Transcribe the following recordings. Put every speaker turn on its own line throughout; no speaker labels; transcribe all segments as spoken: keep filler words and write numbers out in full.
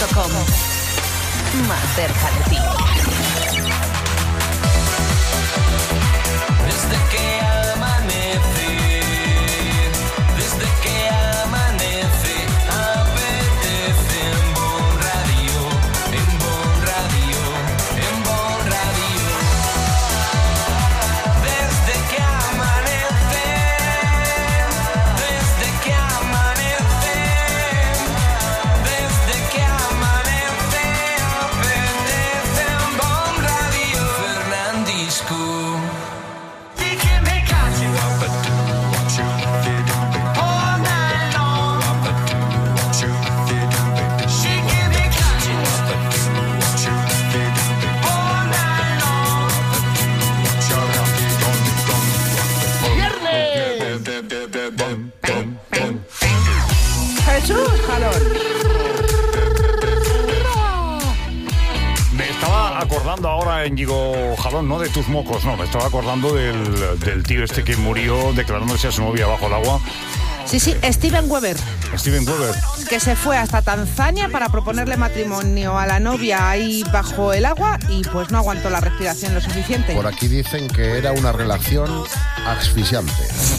punto com. Más cerca de ti.
Desde que amanece, desde que amanece, apetece en Bon Radio, en Bon Radio, en Bon Radio. Desde que amanece, desde que amanece, desde que amanece, apetece en Bon Radio. Fernandisco.
Jesús Jalón.
Me estaba acordando ahora, Íñigo Jalón, no de tus mocos, no, me estaba acordando del, del tío este que murió declarándose a su novia bajo el agua.
Sí, sí, Steven Weber,
Steven Weber.
que se fue hasta Tanzania para proponerle matrimonio a la novia ahí bajo el agua y pues no aguantó la respiración lo suficiente.
Por aquí dicen que era una relación asfixiante.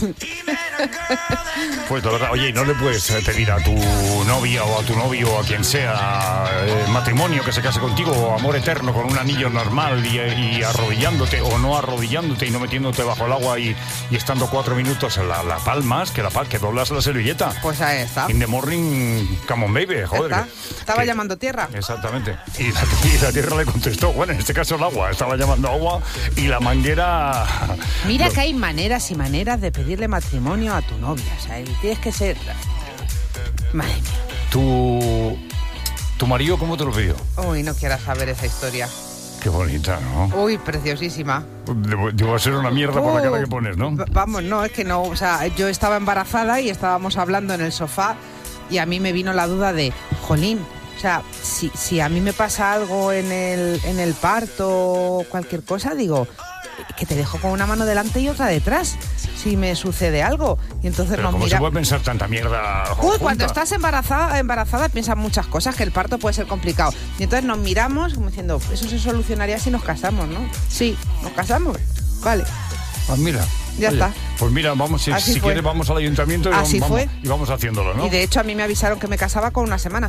Pues de verdad, oye, ¿y no le puedes pedir a tu novia o a tu novio o a quien sea eh, matrimonio, que se case contigo, o amor eterno con un anillo normal y, y arrodillándote o no arrodillándote y no metiéndote bajo el agua y, y estando cuatro minutos en la, la palmas, que la pal, que doblas la servilleta?
Pues ahí está.
In the morning, come on baby, joder.
Está.
que-
Estaba
que-
llamando tierra.
Exactamente. Y la, y la tierra le contestó, bueno, en este caso el agua, estaba llamando agua y la manguera...
Mira que hay maneras y maneras de pedirle matrimonio a tu novia. O sea, tienes que ser... Madre mía.
¿Tu, tu marido cómo te lo pidió?
Uy, no quieras saber esa historia.
Qué bonita, ¿no?
Uy, preciosísima.
Debo, debo ser una mierda por la
Uh,
cara que pones, ¿no?
v- Vamos, no, es que no. O sea, yo estaba embarazada y estábamos hablando en el sofá y a mí me vino la duda de, jolín, o sea, si, si a mí me pasa algo en el, en el parto o cualquier cosa, digo, que te dejo con una mano delante y otra detrás, si me sucede algo. Y entonces
Pero
nos
¿cómo
mira...
se puede pensar tanta mierda
Uy,
junta?
cuando estás embarazada, embarazada piensas muchas cosas, que el parto puede ser complicado. Y entonces nos miramos como diciendo, eso se solucionaría si nos casamos, ¿no? Sí, nos casamos. Vale.
Ah, mira.
Ya
Oye,
está.
Pues mira, vamos, si,
Así
si
fue.
quieres vamos al ayuntamiento y,
Así
vamos,
fue.
y vamos haciéndolo, ¿no?
Y de hecho a mí me avisaron que me casaba con una semana.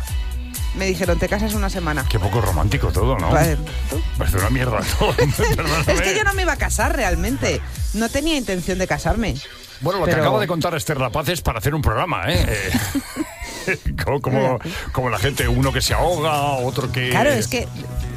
Me dijeron, te casas una semana.
Qué poco romántico todo, ¿no?
Vale.
Parece una mierda todo. Perdóname.
Es que yo no me iba a casar realmente. No tenía intención de casarme.
Bueno, lo
Pero-
que acaba de contar Esther La Paz es para hacer un programa, ¿eh? Eh, como, como, como la gente, uno que se ahoga, otro que...
Claro, es que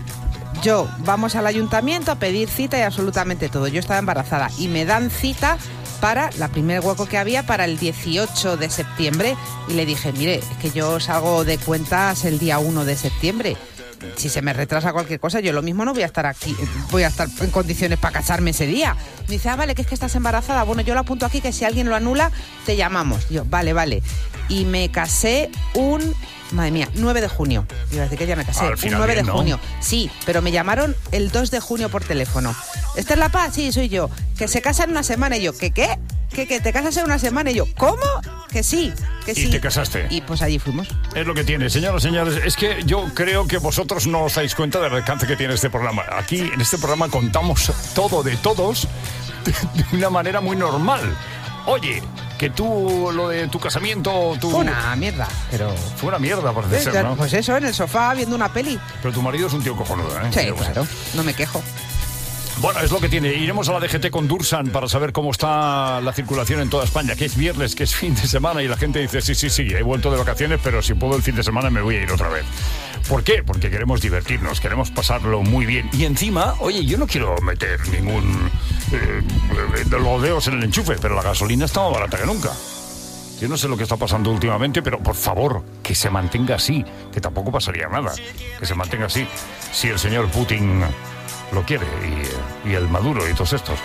yo vamos al ayuntamiento a pedir cita y absolutamente todo. Yo estaba embarazada y me dan cita para la primer hueco que había para el dieciocho de septiembre y le dije, mire, es que yo salgo de cuentas el día uno de septiembre. Si se me retrasa cualquier cosa, yo lo mismo no voy a estar aquí, voy a estar en condiciones para casarme ese día. Me dice, ah, vale, que es que estás embarazada. Bueno, yo lo apunto aquí, que si alguien lo anula, te llamamos. Yo, vale, vale. Y me casé un... Madre mía, nueve de junio. Iba a decir que ya me casé.
Al
Un
final
nueve
bien,
de
¿no?
junio. Sí, pero me llamaron el dos de junio por teléfono. ¿Esta es La Paz? Sí, soy yo. Que se casa en una semana. Y yo, ¿qué qué? ¿Que, que te casas en una semana? Y yo, ¿cómo? Que sí, que sí.
Y te casaste.
Y pues allí fuimos.
Es lo que tiene, señoras y señores. Es que yo creo que vosotros no os dais cuenta del alcance que tiene este programa. Aquí, en este programa, contamos todo de todos de, de una manera muy normal. Oye, que tú, lo de tu casamiento... Tu...
Fue una mierda, pero...
Fue una mierda, parece ser, ¿no?
Pues eso, en el sofá, viendo una peli.
Pero tu marido es un tío cojonudo, ¿eh?
Sí,
Yo qué sé.
claro, no me quejo.
Bueno, es lo que tiene. Iremos a la D G T con Dursan para saber cómo está la circulación en toda España, que es viernes, que es fin de semana, y la gente dice, sí, sí, sí, he vuelto de vacaciones, pero si puedo el fin de semana me voy a ir otra vez. ¿Por qué? Porque queremos divertirnos, queremos pasarlo muy bien. Y encima, oye, yo no quiero meter ningún eh, de los dedos en el enchufe, pero la gasolina está más barata que nunca. Yo no sé lo que está pasando últimamente, pero por favor, que se mantenga así, que tampoco pasaría nada, que se mantenga así, si el señor Putin lo quiere, y, y el Maduro y todos estos.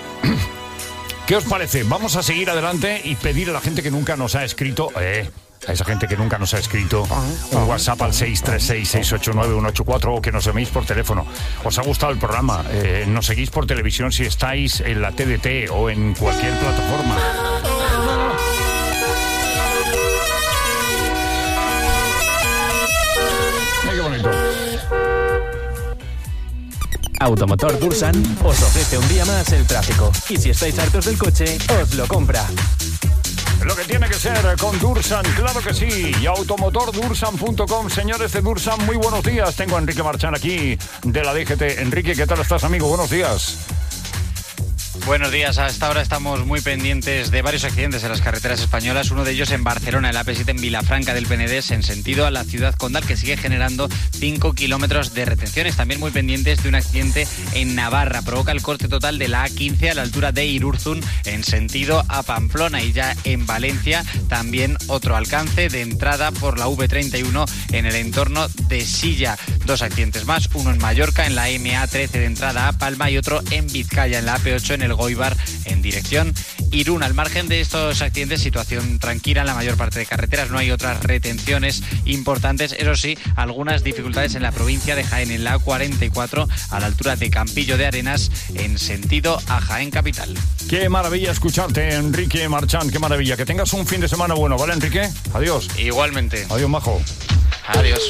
¿Qué os parece? Vamos a seguir adelante y pedir a la gente que nunca nos ha escrito, eh, a esa gente que nunca nos ha escrito, un WhatsApp al seis tres seis, seis ocho nueve, uno ocho cuatro, o que nos llaméis por teléfono. ¿Os ha gustado el programa? Eh, nos seguís por televisión si estáis en la T D T o en cualquier plataforma.
Automotor Dursan os ofrece un día más el tráfico. Y si estáis hartos del coche, os lo compra.
Lo que tiene que ser con Dursan, claro que sí. Y automotor dursan punto com. Señores de Dursan, muy buenos días. Tengo a Enrique Marchán aquí de la D G T. Enrique, ¿qué tal estás, amigo? Buenos días.
Buenos días, hasta ahora estamos muy pendientes de varios accidentes en las carreteras españolas, uno de ellos en Barcelona, en la A P siete en Vilafranca del Penedès, en sentido a la ciudad condal, que sigue generando cinco kilómetros de retenciones. También muy pendientes de un accidente en Navarra, provoca el corte total de la A quince a la altura de Irurzun, en sentido a Pamplona, y ya en Valencia también otro alcance de entrada por la V treinta y uno en el entorno de Silla. Dos accidentes más, uno en Mallorca, en la M A trece de entrada a Palma, y otro en Vizcaya, en la A P ocho en el Goibar en dirección Irún. Al margen de estos accidentes, situación tranquila en la mayor parte de carreteras, no hay otras retenciones importantes, eso sí, algunas dificultades en la provincia de Jaén, en la A cuarenta y cuatro a la altura de Campillo de Arenas en sentido a Jaén capital.
Qué maravilla escucharte, Enrique Marchán, qué maravilla. Que tengas un fin de semana bueno, ¿vale, Enrique? Adiós.
Igualmente.
Adiós, majo.
Adiós.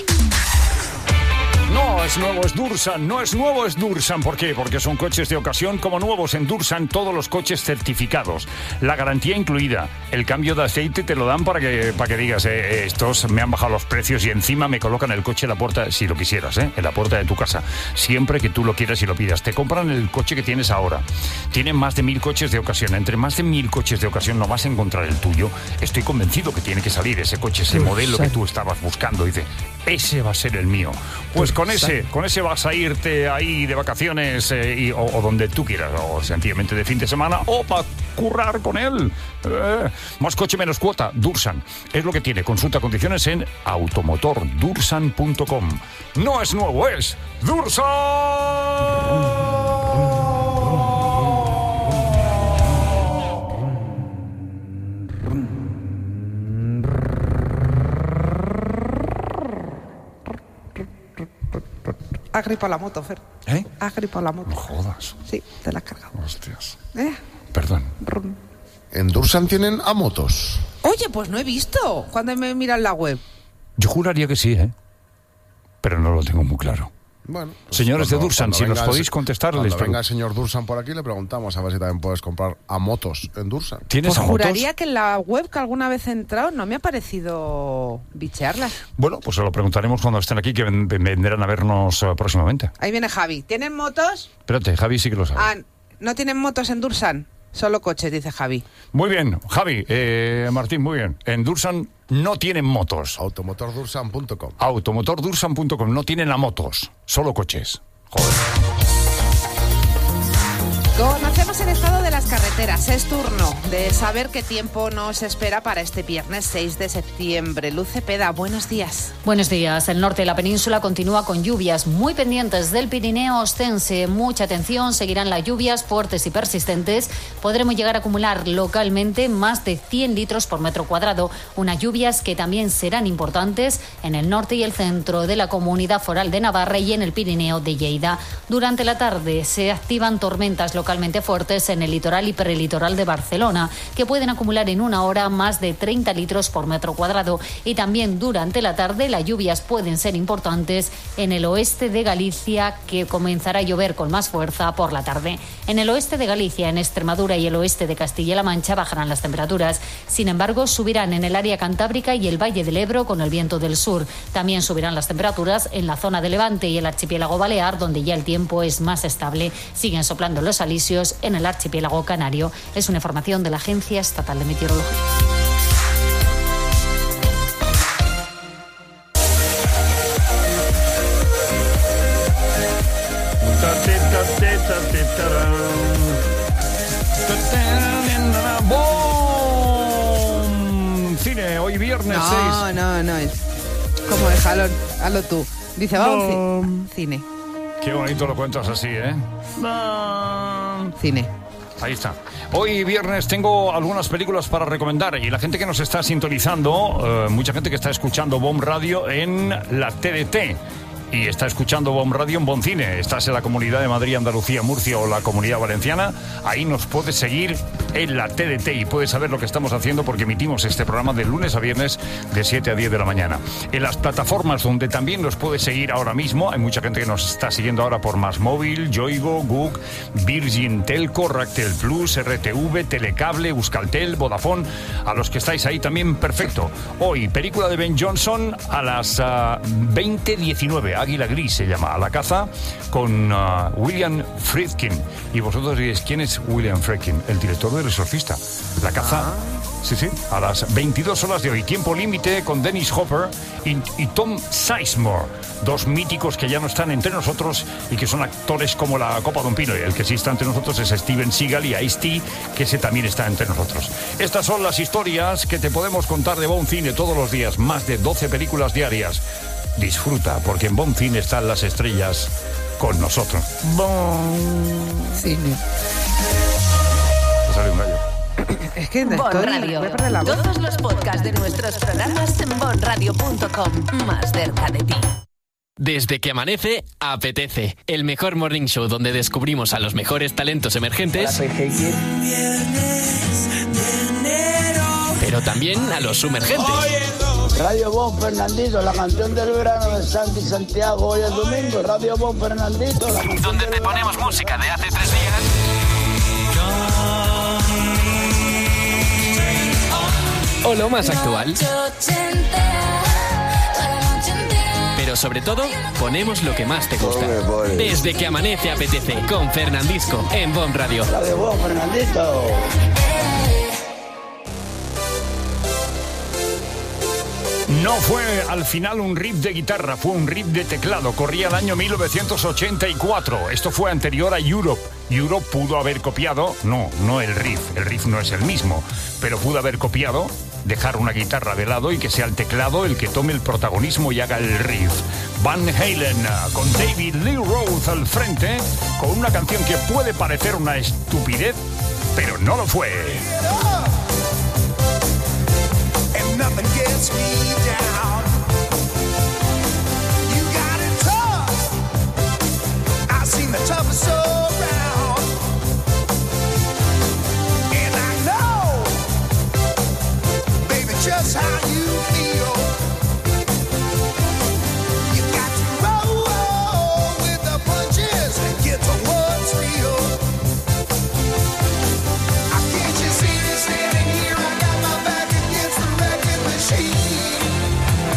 No es nuevo, es Dursan. No es nuevo, es Dursan. ¿Por qué? Porque son coches de ocasión como nuevos. En Dursan todos los coches certificados. La garantía incluida. El cambio de aceite te lo dan para que, para que digas, eh, estos me han bajado los precios y encima me colocan el coche en la puerta, si lo quisieras, eh, en la puerta de tu casa. Siempre que tú lo quieras y lo pidas. Te compran el coche que tienes ahora. Tienen más de mil coches de ocasión. Entre más de mil coches de ocasión no vas a encontrar el tuyo. Estoy convencido que tiene que salir ese coche, ese modelo que tú estabas buscando. Dice, ese va a ser el mío. Pues con ese, con ese vas a irte ahí de vacaciones eh, y, o, o donde tú quieras, o sencillamente de fin de semana, o para currar con él. Eh, más coche, menos cuota. Dursan. Es lo que tiene. Consulta condiciones en automotor dursan punto com. No es nuevo, es Dursan.
Ha gripado la moto, Fer.
¿Eh?
Ha gripado la moto.
No jodas.
Sí, te la has cargado.
Hostias.
¿Eh?
Perdón.
Rum.
En Dursan tienen a motos.
Oye, pues no he visto cuando me miran la web.
Yo juraría que sí, ¿eh? Pero no lo tengo muy claro.
Bueno, pues
Señores
cuando,
de Dursan, si nos
el-
podéis contestar,
Cuando
les
venga
pregunto.
el señor Dursan por aquí, le preguntamos a ver si también puedes comprar a motos en Dursan.
¿Tienes
Pues
a motos?
juraría que en la web que alguna vez he entrado no me ha parecido bichearlas.
Bueno, pues se lo preguntaremos cuando estén aquí, que ven- vendrán a vernos eh, próximamente.
Ahí viene Javi. ¿Tienen motos?
Espérate, Javi sí que lo sabe.
Ah, ¿no tienen motos en Dursan? Solo coches, dice Javi.
Muy bien, Javi, eh, Martín, muy bien. En Dursan no tienen motos.
automotor dursan punto com.
automotor dursan punto com. No tienen a motos, solo coches. Joder.
Conocemos el estado de las carreteras. Es turno de saber qué tiempo nos espera para este viernes seis de septiembre. Luz Cepeda, buenos días.
Buenos días. El norte de la península continúa con lluvias muy pendientes del Pirineo ostense. Mucha atención, seguirán las lluvias fuertes y persistentes. Podremos llegar a acumular localmente más de cien litros por metro cuadrado. Unas lluvias que también serán importantes en el norte y el centro de la Comunidad Foral de Navarra y en el Pirineo de Lleida. Durante la tarde se activan tormentas localmente fuertes en el litoral y prelitoral de Barcelona, que pueden acumular en una hora más de treinta litros por metro cuadrado. Y también durante la tarde las lluvias pueden ser importantes en el oeste de Galicia, que comenzará a llover con más fuerza por la tarde. En el oeste de Galicia, en Extremadura y el oeste de Castilla-La Mancha bajarán las temperaturas. Sin embargo, subirán en el área cantábrica y el Valle del Ebro con el viento del sur. También subirán las temperaturas en la zona de Levante y el archipiélago balear, donde ya el tiempo es más estable. Siguen soplando los alisios en el archipiélago canario. Es una información de la Agencia Estatal de Meteorología.
¡Bom! Cine, hoy viernes
No,
seis.
no, no es. Como de jalón. Hazlo tú. Dice, vamos, ci- cine.
Qué bonito lo cuentas así, ¿eh?
Cine.
Ahí está. Hoy viernes tengo algunas películas para recomendar y la gente que nos está sintonizando, eh, mucha gente que está escuchando Bomb Radio en la T D T. y está escuchando Bon Radio en Bon Cine, estás en la Comunidad de Madrid, Andalucía, Murcia o la Comunidad Valenciana, ahí nos puedes seguir en la T D T y puedes saber lo que estamos haciendo porque emitimos este programa de lunes a viernes de siete a diez de la mañana. En las plataformas donde también nos puedes seguir ahora mismo, hay mucha gente que nos está siguiendo ahora por Más Móvil, Yoigo, Gug, Virgin Telco, Ractel Plus, R T V, Telecable, Euskaltel, Vodafone, a los que estáis ahí también, perfecto. Hoy, película de Ben Johnson a las uh, veinte diecinueve, Águila Gris se llama, A la caza, con uh, William Friedkin. Y vosotros diréis, ¿quién es William Friedkin? El director del Exorcista. La caza... Sí, sí, a las veintidós horas de hoy. Tiempo límite con Dennis Hopper y, y Tom Sizemore, dos míticos que ya no están entre nosotros y que son actores como la Copa de un Pino. Y el que sí está entre nosotros es Steven Seagal y Ice-T, que ese también está entre nosotros. Estas son las historias que te podemos contar de Bon Cine todos los días, más de doce películas diarias. Disfruta, porque en Bon Cine están las estrellas con nosotros. Bon Cine. Me sale un gallo.
Es que
Bon
estoy-
Radio.
voy a perder la voz.
Todos los podcasts de nuestros programas en bon radio punto com. Más cerca de ti.
Desde que amanece, apetece. El mejor morning show donde descubrimos a los mejores talentos emergentes, pero también a los sumergentes.
Radio Bon Fernandito, la canción del verano de Santi Santiago. Hoy es domingo, Radio Bon Fernandito. La canción
Donde
del
te
verano.
ponemos música de hace tres días. O lo más actual. Pero sobre todo, ponemos lo que más te gusta. Desde que amanece apetece, con Fernandisco, en Bon Radio.
Radio Bon Fernandito.
No fue al final un riff de guitarra, fue un riff de teclado. Corría el año mil novecientos ochenta y cuatro. Esto fue anterior a Europe. Europe pudo haber copiado, no, no el riff, el riff no es el mismo, pero pudo haber copiado, dejar una guitarra de lado y que sea el teclado el que tome el protagonismo y haga el riff. Van Halen con David Lee Roth al frente, con una canción que puede parecer una estupidez, pero no lo fue.
And nothing gets me down. You got it tough. I've seen the toughest around. And I know, baby, just how you feel. You got to roll with the punches and get to what's real. I can't you see me standing here? I got my back against the wrecking machine.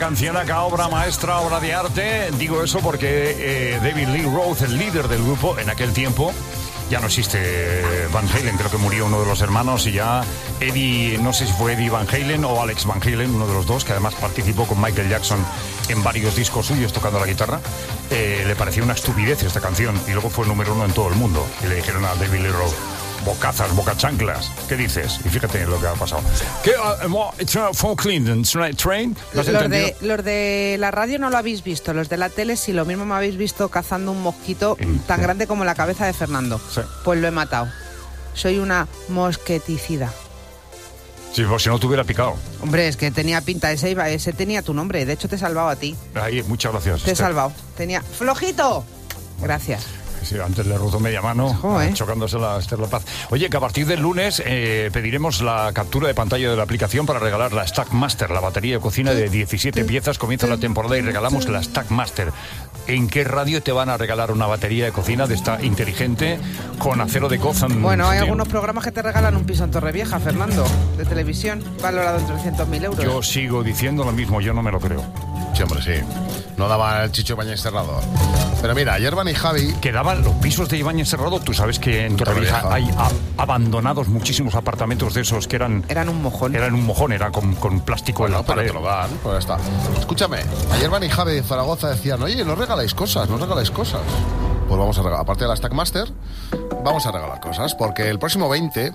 cancionaca, obra maestra, obra de arte. Digo eso porque eh, David Lee Roth, el líder del grupo en aquel tiempo, ya no existe Van Halen, creo que murió uno de los hermanos y ya Eddie, no sé si fue Eddie Van Halen o Alex Van Halen, uno de los dos, que además participó con Michael Jackson en varios discos suyos tocando la guitarra, eh, le parecía una estupidez esta canción y luego fue número uno en todo el mundo. Y le dijeron a David Lee Roth, bocazas, bocachanclas, ¿qué dices? Y fíjate lo que ha pasado. ¿Qué? Uh, Clinton, Train?
Los de, los de la radio no lo habéis visto, los de la tele sí, lo mismo me habéis visto cazando un mosquito tan grande como la cabeza de Fernando.
Sí.
Pues lo he matado. Soy una mosqueticida.
Sí, pues si no te hubiera picado.
Hombre, es que tenía pinta, ese, iba, ese tenía tu nombre, de hecho te he salvado a ti.
Ahí, muchas gracias.
Te he salvado. Tenía... ¡Flojito! Gracias.
Sí, antes le rozó media mano,
¿eh?
Chocándose la Esther La Paz. Oye, que a partir del lunes eh, pediremos la captura de pantalla de la aplicación para regalar la Stackmaster, la batería de cocina de diecisiete piezas. Comienza la temporada y regalamos la Stackmaster. ¿En qué radio te van a regalar una batería de cocina de esta inteligente con acero de Gotham?
Bueno, hay algunos programas que te regalan un piso en Torrevieja, Fernando, de televisión, valorado en trescientos mil euros.
Yo sigo diciendo lo mismo, yo no me lo creo.
Sí, hombre, sí. No daba el Chicho Ibáñez Serrador. Pero mira, ayer Van y Javi...
Que daban los pisos de Ibáñez Serrador. Tú sabes que en Torrevieja hay a, abandonados muchísimos apartamentos de esos que eran...
Eran un mojón.
Eran un mojón, era con, con plástico
bueno,
en la pared.
Pero te lo dan, pues ya está. Escúchame, ayer Van y Javi de Zaragoza decían, oye, no regaláis cosas, no regaláis cosas. Pues vamos a regalar, aparte de la Stackmaster, vamos a regalar cosas, porque el próximo veinte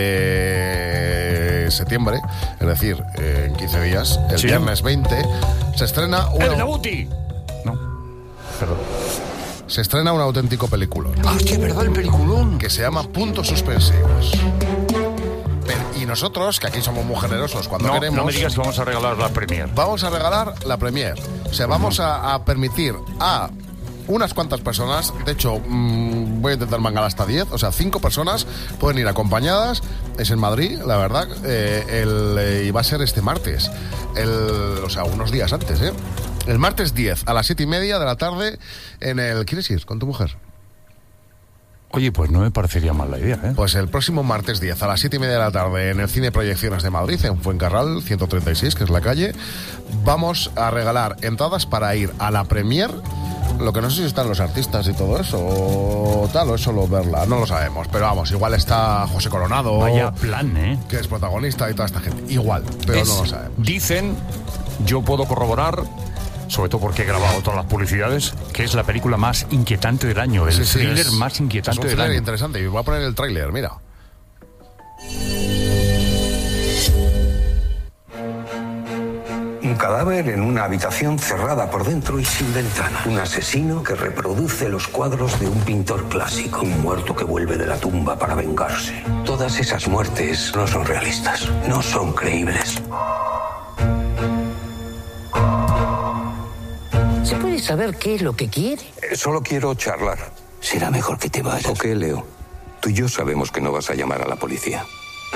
de septiembre, es decir, eh, en quince días, el
¿Sí?
viernes veinte, se estrena una...
¡El Nabuti! No, perdón.
Se estrena un auténtico peliculón.
¡Ah, hostia, verdad, el peliculón!
Que se llama Puntos Suspensivos. Pero, y nosotros, que aquí somos muy generosos cuando
no,
queremos...
No me digas que vamos a regalar la Premier.
Vamos a regalar la Premier. O sea, vamos a, a permitir a... unas cuantas personas, de hecho mmm, voy a intentar mangar hasta diez, o sea, cinco personas pueden ir acompañadas, es en Madrid, la verdad, eh, el, eh, y va a ser este martes, el, o sea, unos días antes, ¿eh? El martes diez, a las siete y media de la tarde, en el... ¿Quieres ir con tu mujer?
Oye, pues no me parecería mal la idea, ¿eh?
Pues el próximo martes diez, a las siete y media de la tarde, en el Cine Proyecciones de Madrid, en Fuencarral, ciento treinta y seis, que es la calle, vamos a regalar entradas para ir a la premier. Lo que no sé si están los artistas y todo eso, o tal, o es solo verla, no lo sabemos. Pero vamos, igual está José Coronado.
Vaya plan, ¿eh?
Que es protagonista y toda esta gente. Igual, pero
es,
no lo sabemos.
Dicen, yo puedo corroborar, sobre todo porque he grabado todas las publicidades, que es la película más inquietante del año, el
sí, sí,
thriller
es,
más inquietante
es un
del
thriller
año.
Interesante, y voy a poner el tráiler, mira.
Un cadáver en una habitación cerrada por dentro y sin ventana. Un asesino que reproduce los cuadros de un pintor clásico. Un muerto que vuelve de la tumba para vengarse. Todas esas muertes no son realistas, no son creíbles.
¿Se puede saber qué es lo que quiere?
Eh, solo quiero charlar.
Será mejor que te vayas.
¿O qué, Leo? Tú y yo sabemos que no vas a llamar a la policía.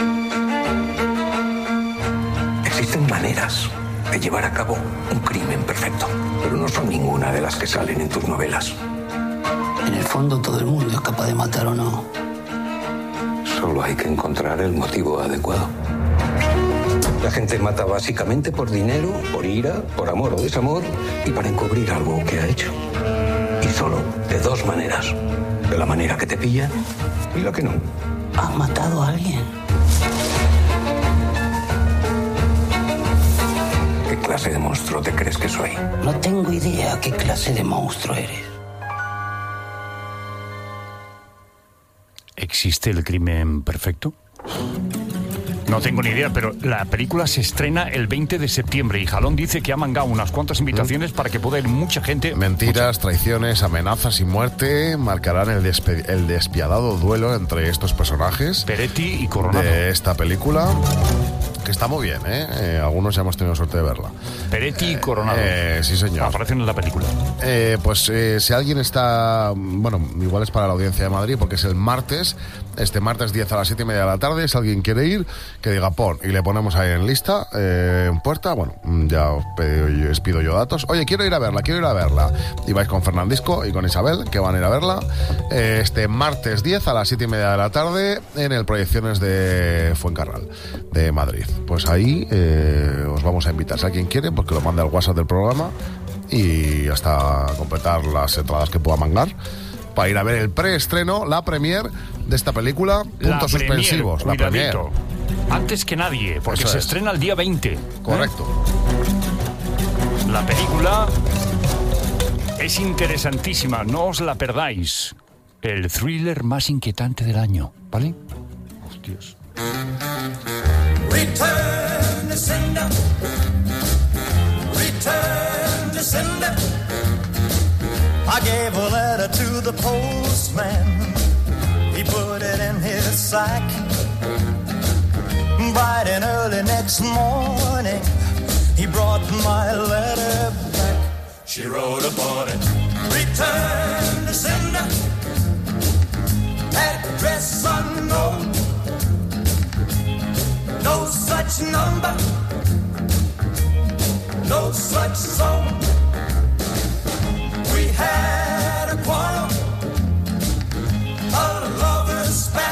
Existen maneras de llevar a cabo un crimen perfecto, pero no son ninguna de las que salen en tus novelas.
En el fondo todo el mundo es capaz de matar o no.
Solo hay que encontrar el motivo adecuado. La gente mata básicamente por dinero, por ira, por amor o desamor y para encubrir algo que ha hecho. Y solo de dos maneras. De la manera que te pillan y la que no.
¿Has matado a alguien?
¿Qué clase de monstruo te crees que soy?
No tengo idea qué clase de monstruo eres.
¿Existe el crimen perfecto? No tengo ni idea, pero la película se estrena el veinte de septiembre y Jalón dice que ha mangado unas cuantas invitaciones ¿Mm? para que pueda ir mucha gente.
Mentiras,
mucha...
traiciones, amenazas y muerte marcarán el, despe- el despiadado duelo entre estos personajes.
Peretti y Coronado.
De esta película, que está muy bien, ¿eh? eh algunos ya hemos tenido suerte de verla.
Peretti y Coronado.
Eh, sí, señor.
Aparecen en la película.
Eh, pues eh, si alguien está... Bueno, igual es para la audiencia de Madrid, porque es el martes este martes diez a las siete y media de la tarde. Si alguien quiere ir, que diga pon, y le ponemos ahí en lista, eh, en puerta. Bueno, ya os pido, os pido yo datos. Oye, quiero ir a verla, quiero ir a verla. Y vais con Fernandisco y con Isabel, que van a ir a verla eh, este martes diez a las siete y media de la tarde en el Proyecciones de Fuencarral, de Madrid. Pues ahí eh, os vamos a invitar. Si alguien quiere, pues que lo mande al WhatsApp del programa y hasta completar las entradas que pueda mangar para ir a ver el preestreno, la premier de esta película. Puntos
la
suspensivos,
premier,
la premier.
Antes que nadie, porque
Eso
se
es.
estrena el día veinte.
Correcto.
¿eh? La película es interesantísima, no os la perdáis. El thriller más inquietante del año, ¿vale? Hostias.
Return to sender. Return to sender. I gave a letter to the postman. He put it in his sack. Bright and early next morning, he brought my letter back. She wrote upon it, return to sender. Address unknown. No such number. No such zone. We had a quarrel, a lover's spat.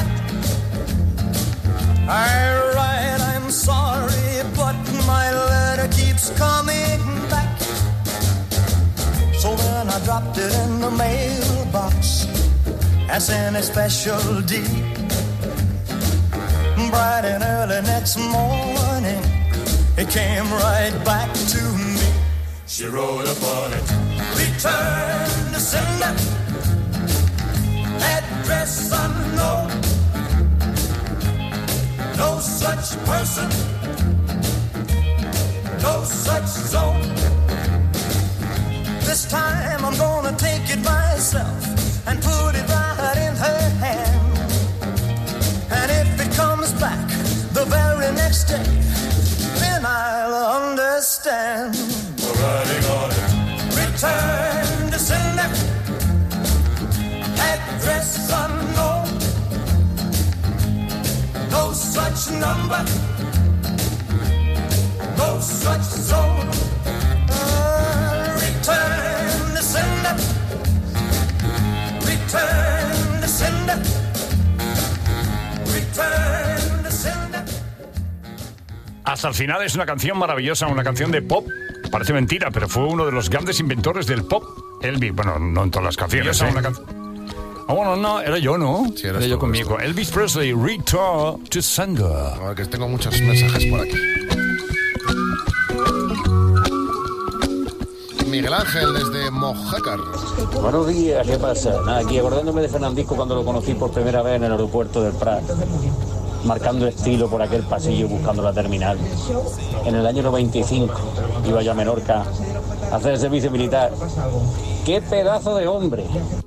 I write, I'm sorry, but my letter keeps coming back. So then I dropped it in the mailbox, as in a special deed. Bright and early next morning, it came right back to me. She wrote upon it, return to sender. Address unknown. No such person. No such zone. This time I'm gonna take it myself and put it right in her hand. And if it comes back the very next day, then I'll understand. Writing on it, return to sender. Address unknown. No such number. No such zone. Uh, return to sender. Return to sender. Return to sender.
Hasta el final es una canción maravillosa, una canción de pop. Parece mentira, pero fue uno de los grandes inventores del pop. Elvis, bueno, no en todas las canciones. ¿eh? Una can... Ah, bueno, no, era yo, ¿no?
Sí,
era yo
tú,
conmigo. Elvis Presley, Return to Sender.
A ver, que tengo muchos mensajes por aquí. Miguel Ángel desde Mojácar.
Buenos días, ¿qué pasa? Nada, aquí acordándome de Fernandisco cuando lo conocí por primera vez en el aeropuerto del Prat, marcando estilo por aquel pasillo buscando la terminal. En el año noventa y cinco iba yo a Menorca a hacer el servicio militar. ¡Qué pedazo de hombre!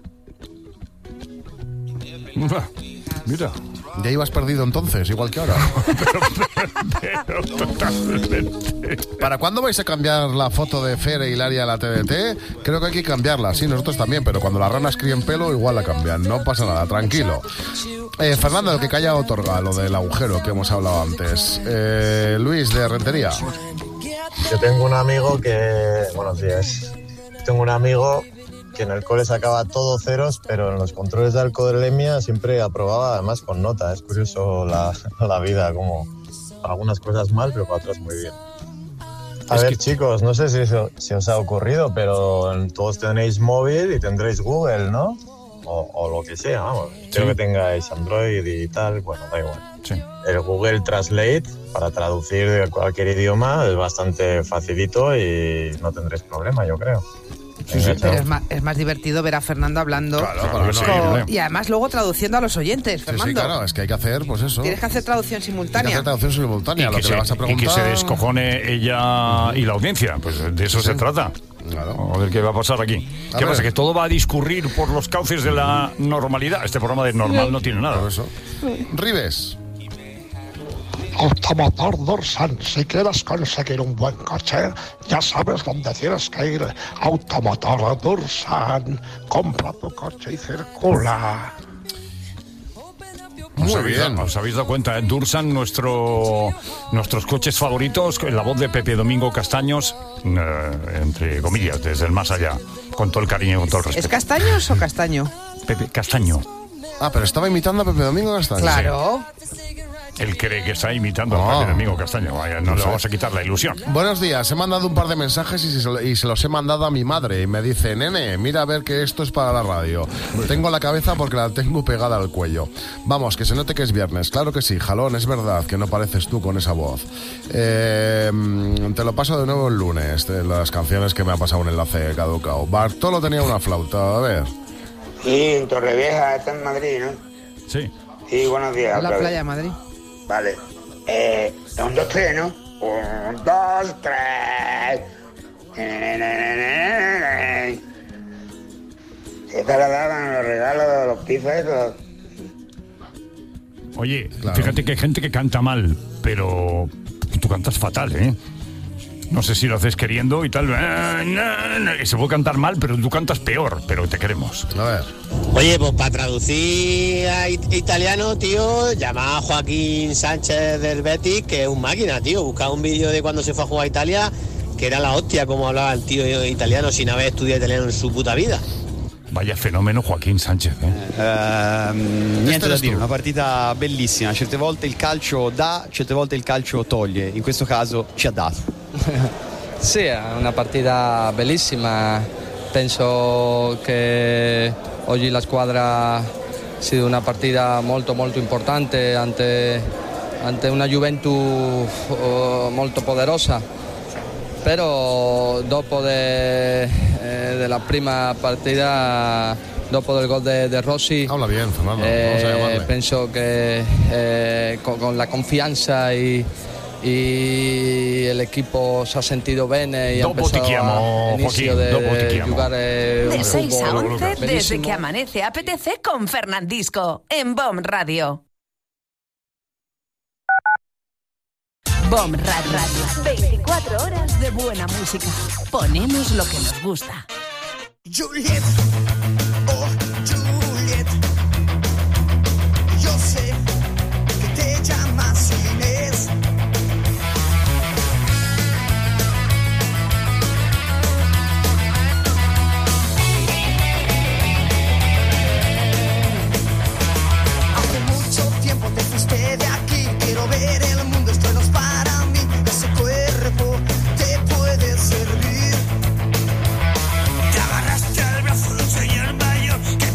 Mira.
Ya ibas perdido entonces, igual que ahora.
pero, pero, totalmente.
¿Para cuándo vais a cambiar la foto de Fer e Hilaria a la T D T? Creo que hay que cambiarla, sí, nosotros también, pero cuando las ranas críen pelo igual la cambian, no pasa nada, tranquilo. Eh, Fernando, el que calla otorga, lo del agujero que hemos hablado antes. Eh, Luis, de Rentería.
Yo tengo un amigo que... Buenos días. Tengo un amigo que en el cole sacaba todo ceros, pero en los controles de alcoholemia siempre aprobaba, además con nota. Es curioso la, la vida, como algunas cosas mal, pero para otras muy bien. A
es
ver,
que...
chicos, no sé si, si os ha ocurrido, pero todos tenéis móvil y tendréis Google, ¿no? O, o lo que sea, vamos. Creo
sí.
que tengáis Android y tal, bueno, da igual.
Sí.
El Google Translate, para traducir de cualquier idioma, es bastante facilito y no tendréis problema, yo creo.
Sí, sí, pero es más, es más divertido ver a Fernando hablando
claro,
con,
claro,
con, y además luego traduciendo a los oyentes, Fernando.
Sí, sí, claro, es que hay que hacer, pues eso.
Tienes que hacer traducción simultánea.
Tienes que hacer traducción simultánea,
y
lo
que,
que
se,
le vas a preguntar.
y que se descojone ella y la audiencia, pues de eso
sí.
se trata.
Claro.
A ver qué va a pasar aquí.
A
¿Qué
ver.
pasa? Que todo va a discurrir por los cauces de la normalidad. Este programa de normal no tiene nada.
Por eso. Rives.
Automotor Dursan, si quieres conseguir un buen coche, ya sabes dónde tienes que ir. Automotor Dursan, compra tu coche y circula.
os,
Muy
habéis,
bien.
os habéis dado cuenta, ¿eh? Dursan, nuestro, nuestros coches favoritos, la voz de Pepe Domingo Castaños, eh, entre comillas, desde el más allá, con todo el cariño y con todo el respeto.
¿Es Castaños o Castaño?
Pepe Castaño.
Ah, pero estaba imitando a Pepe Domingo Castaño.
Claro.
Él cree que está imitando
Oh.
a Pepe Domingo Castaño. Vaya, no
No
le
sé.
vamos a quitar la ilusión.
Buenos días, he mandado un par de mensajes y se, y se los he mandado a mi madre y me dice, nene, mira a ver que esto es para la radio. Tengo la cabeza porque la tengo pegada al cuello. Vamos, que se note que es viernes. Claro que sí, Jalón, es verdad que no pareces tú con esa voz. Eh, te lo paso de nuevo el lunes, de las canciones que me ha pasado un enlace caducado. Bartolo tenía una flauta, a ver.
Sí, en Torrevieja, está en Madrid, ¿no?
Sí.
Sí, buenos días.
En la
otra vez.
playa de Madrid.
Vale. Eh, un, dos, tres, ¿no? Un, dos, tres. Se te la daban los regalos de los pifes esos.
Oye, fíjate que hay gente que canta mal, pero tú cantas fatal, ¿eh? No sé si lo haces queriendo y tal. Que se puede cantar mal, pero tú cantas peor, pero te queremos.
A ver.
Oye, pues para traducir a it- italiano, tío, llama a Joaquín Sánchez del Betis, que es un máquina, tío. Busca un vídeo de cuando se fue a jugar a Italia, que era la hostia como hablaba el tío italiano sin haber estudiado italiano en su puta vida.
Vaya fenómeno Joaquín Sánchez, ¿eh?
Ehm, niente da
eres
dire,
tu.
una partita bellissima. Certe volte il calcio dà, certe volte il calcio toglie. In questo caso ci ha dato.
Sì, è una partita bellissima. Penso che oggi la squadra ha sido una partita molto molto importante ante, ante una Juventus oh, molto poderosa. Però dopo de, eh, della prima partita, dopo del gol de, de Rossi,
Habla bien, Fernando, vamos a
eh,
llamarle.
penso che eh, con, con la confianza y, y el equipo se ha sentido bene y ha
Dopo ti
empezado
chiamo,
a inicio
Joaquín,
de,
dopo ti
de
chiamo.
giocare un
De seis a
fútbol
once, desde
bellissimo.
que amanece apetece con Fernandisco en B O M Radio. B O M Radio. veinticuatro horas de buena música. Ponemos lo que nos gusta.
Juliet, oh Juliet, yo sé que te llamas Inés. Hace mucho tiempo te fuiste de aquí, quiero ver el mundo, esto no es para mí, ese cuerpo te puede servir. Te agarraste al brazo de un señor mayor que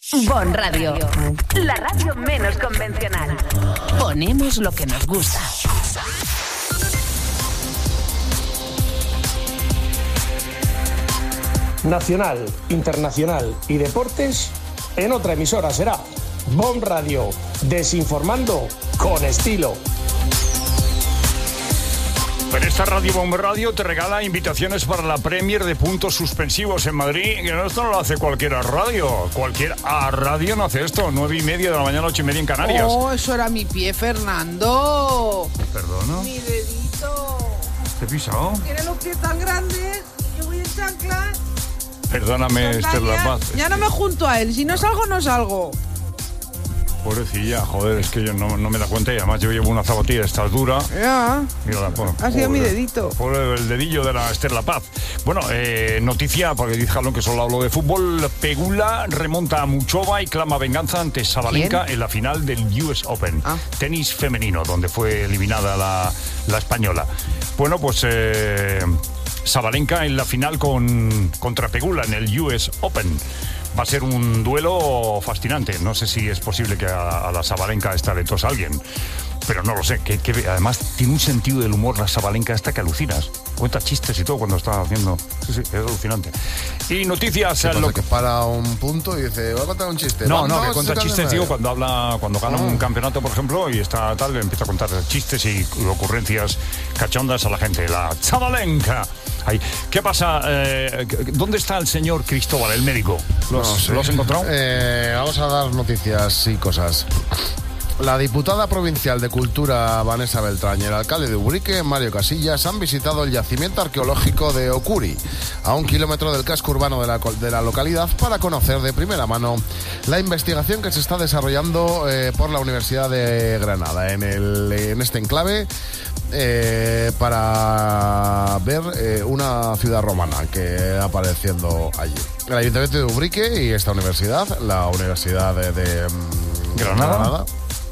Bon Radio, la radio menos convencional. Ponemos lo que nos gusta.
Nacional, internacional y deportes, en otra emisora será Bon Radio, desinformando con estilo.
En esta Radio Bon Radio te regala invitaciones para la Premier de Puntos Suspensivos en Madrid. Que esto no lo hace cualquier radio. Cualquier a radio no hace esto. Nueve y media de la mañana, ocho y media en Canarias.
Oh, eso era mi pie, Fernando.
¿Perdona?
Mi dedito.
¿Te he pisado?
Tiene los pies tan grandes. Yo voy en chanclas.
Perdóname, Esther La Paz.
Ya no me junto a él. Si no salgo, no salgo.
Pobrecilla, joder, es que yo no, no me da cuenta y además yo llevo una zapatilla, esta es dura.
Ya.
Mira, por,
ha sido
por,
mi dedito.
Por el dedillo de la Esther La Paz. Bueno, eh, noticia, porque dice Jalón que solo hablo de fútbol. Pegula remonta a Muchova y clama venganza ante Sabalenka en la final del U S Open. Ah. Tenis femenino, donde fue eliminada la, la española. Bueno, pues... Eh, Sabalenka en la final con, contra Pegula en el U S Open. Va a ser un duelo fascinante. No sé si es posible que a, a la Sabalenka esta le tosa a alguien, pero no lo sé. Que, que además tiene un sentido del humor la Sabalenka esta que alucinas. Cuenta chistes y todo cuando está haciendo... Sí, sí, es alucinante. Y noticias...
¿Qué
lo...
pasa, que para un punto y dice, voy a contar un chiste?
No, no, que cuenta chistes, digo, cuando habla, cuando gana oh. un campeonato, por ejemplo, y está tal, empieza a contar chistes y ocurrencias cachondas a la gente. La Sabalenka. Ahí. ¿Qué pasa? Eh, ¿Dónde está el señor Cristóbal, el médico? ¿Lo has,
no
¿lo has encontrado?
Eh, vamos a dar noticias y cosas. La diputada provincial de Cultura, Vanessa Beltrán, y el alcalde de Ubrique, Mario Casillas, han visitado el yacimiento arqueológico de Ocuri, a un kilómetro del casco urbano de la, de la localidad, para conocer de primera mano la investigación que se está desarrollando eh, por la Universidad de Granada en, el, en este enclave. Eh, para ver eh, una ciudad romana que apareciendo allí. El Ayuntamiento de Ubrique y esta universidad, la Universidad de, de
Granada,
Granada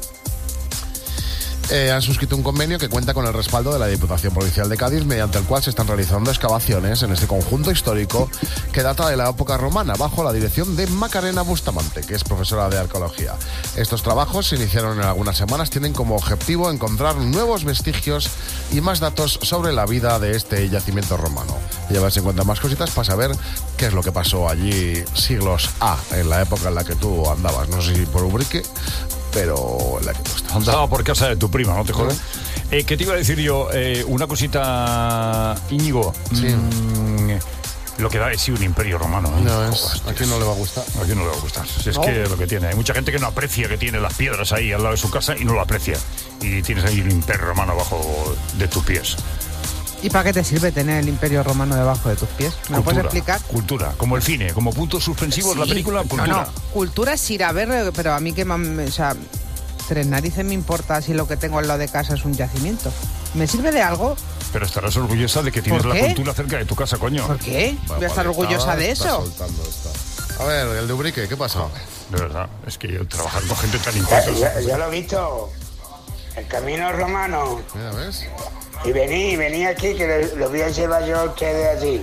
Eh, han suscrito un convenio que cuenta con el respaldo de la Diputación Provincial de Cádiz, mediante el cual se están realizando excavaciones en este conjunto histórico que data de la época romana, bajo la dirección de Macarena Bustamante, que es profesora de arqueología. Estos trabajos se iniciaron en algunas semanas, tienen como objetivo encontrar nuevos vestigios y más datos sobre la vida de este yacimiento romano. Llevarse en cuenta más cositas para saber qué es lo que pasó allí siglos A, en la época en la que tú andabas, no sé si por Ubrique, pero la que tú estás.
Andaba por casa de tu prima, ¿no te jodas? Eh, ¿Qué te iba a decir yo? Eh, una cosita, Íñigo.
Sí.
Mmm, lo que da es sí un imperio romano. ¿eh?
No, es, Joder, ¿a quién no le va a gustar?
¿A quién no le va a gustar? Si es
no.
que es lo que tiene. Hay mucha gente que no aprecia que tiene las piedras ahí al lado de su casa y no lo aprecia. Y tienes ahí un imperio romano abajo de tus pies.
¿Y para qué te sirve tener el imperio romano debajo de tus pies? ¿Me lo puedes explicar?
Cultura, como el cine, como puntos suspensivos, sí. La película, cultura.
No, no, cultura es ir a ver, pero a mí que, o sea, tres narices me importa si lo que tengo al lado de casa es un yacimiento. ¿Me sirve de algo?
Pero estarás orgullosa de que tienes la cultura cerca de tu casa, coño.
¿Por qué?
Bueno,
voy a estar orgullosa de eso.
A ver, el de Ubrique, ¿qué pasa?
De verdad, es que yo trabajar con gente tan intensa.
Ya, ya lo he visto. El camino romano.
Mira, ¿ves?
Y vení, vení aquí, que lo, lo voy a llevar yo a ustedes allí.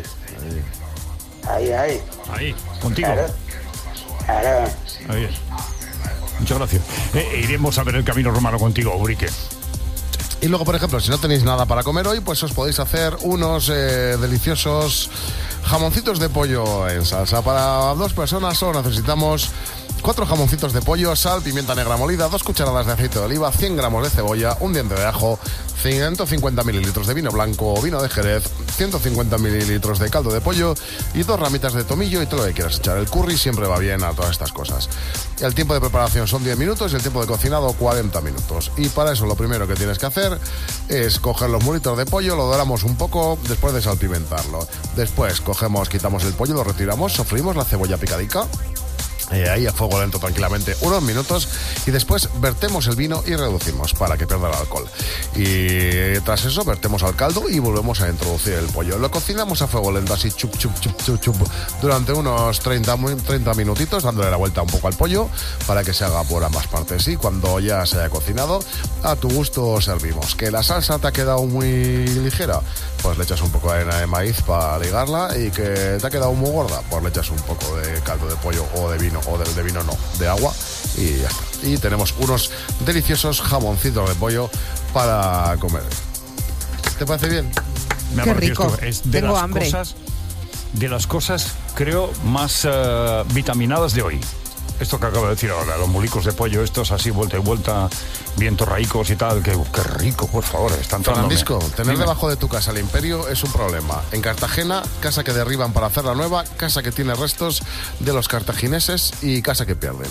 Ahí, ahí.
Ahí, contigo.
Claro. Claro.
Ahí es. Muchas gracias. Eh, iremos a ver el camino romano contigo, Ubrique.
Y luego, por ejemplo, si no tenéis nada para comer hoy, pues os podéis hacer unos eh, deliciosos jamoncitos de pollo en salsa. Para dos personas solo necesitamos cuatro jamoncitos de pollo, sal, pimienta negra molida, dos cucharadas de aceite de oliva, cien gramos de cebolla, un diente de ajo, ciento cincuenta mililitros de vino blanco o vino de Jerez, ciento cincuenta mililitros de caldo de pollo y dos ramitas de tomillo y todo lo que quieras echar. El curry siempre va bien a todas estas cosas. El tiempo de preparación son diez minutos y el tiempo de cocinado cuarenta minutos. Y para eso lo primero que tienes que hacer es coger los muslitos de pollo, lo doramos un poco después de salpimentarlo. Después cogemos, quitamos el pollo, lo retiramos, sofrimos la cebolla picadica. Eh, ahí a fuego lento tranquilamente unos minutos y después vertemos el vino y reducimos para que pierda el alcohol. Y tras eso vertemos al caldo y volvemos a introducir el pollo. Lo cocinamos a fuego lento así chup chup chup chup chup durante unos treinta, treinta minutitos, dándole la vuelta un poco al pollo para que se haga por ambas partes. Y cuando ya se haya cocinado, a tu gusto servimos. Que la salsa te ha quedado muy ligera, pues le echas un poco de harina de maíz para ligarla. Y que te ha quedado muy gorda, pues le echas un poco de caldo de pollo o de vino vino, o del de vino no, de agua, y ya está. Y tenemos unos deliciosos jamoncitos de pollo para comer. ¿Te parece bien?
Me
Qué
parecido
rico.
esto. Es de
Tengo
las
hambre.
Cosas, de las cosas, creo, más uh, vitaminadas de hoy. Esto que acabo de decir ahora, los mulicos de pollo, estos así vuelta y vuelta, bien torraicos y tal, que qué rico, por favor, están
Fernandisco,
trándome.
tener
Dime.
debajo de tu casa el Imperio es un problema. En Cartagena, casa que derriban para hacer la nueva, casa que tiene restos de los cartagineses y casa que pierden.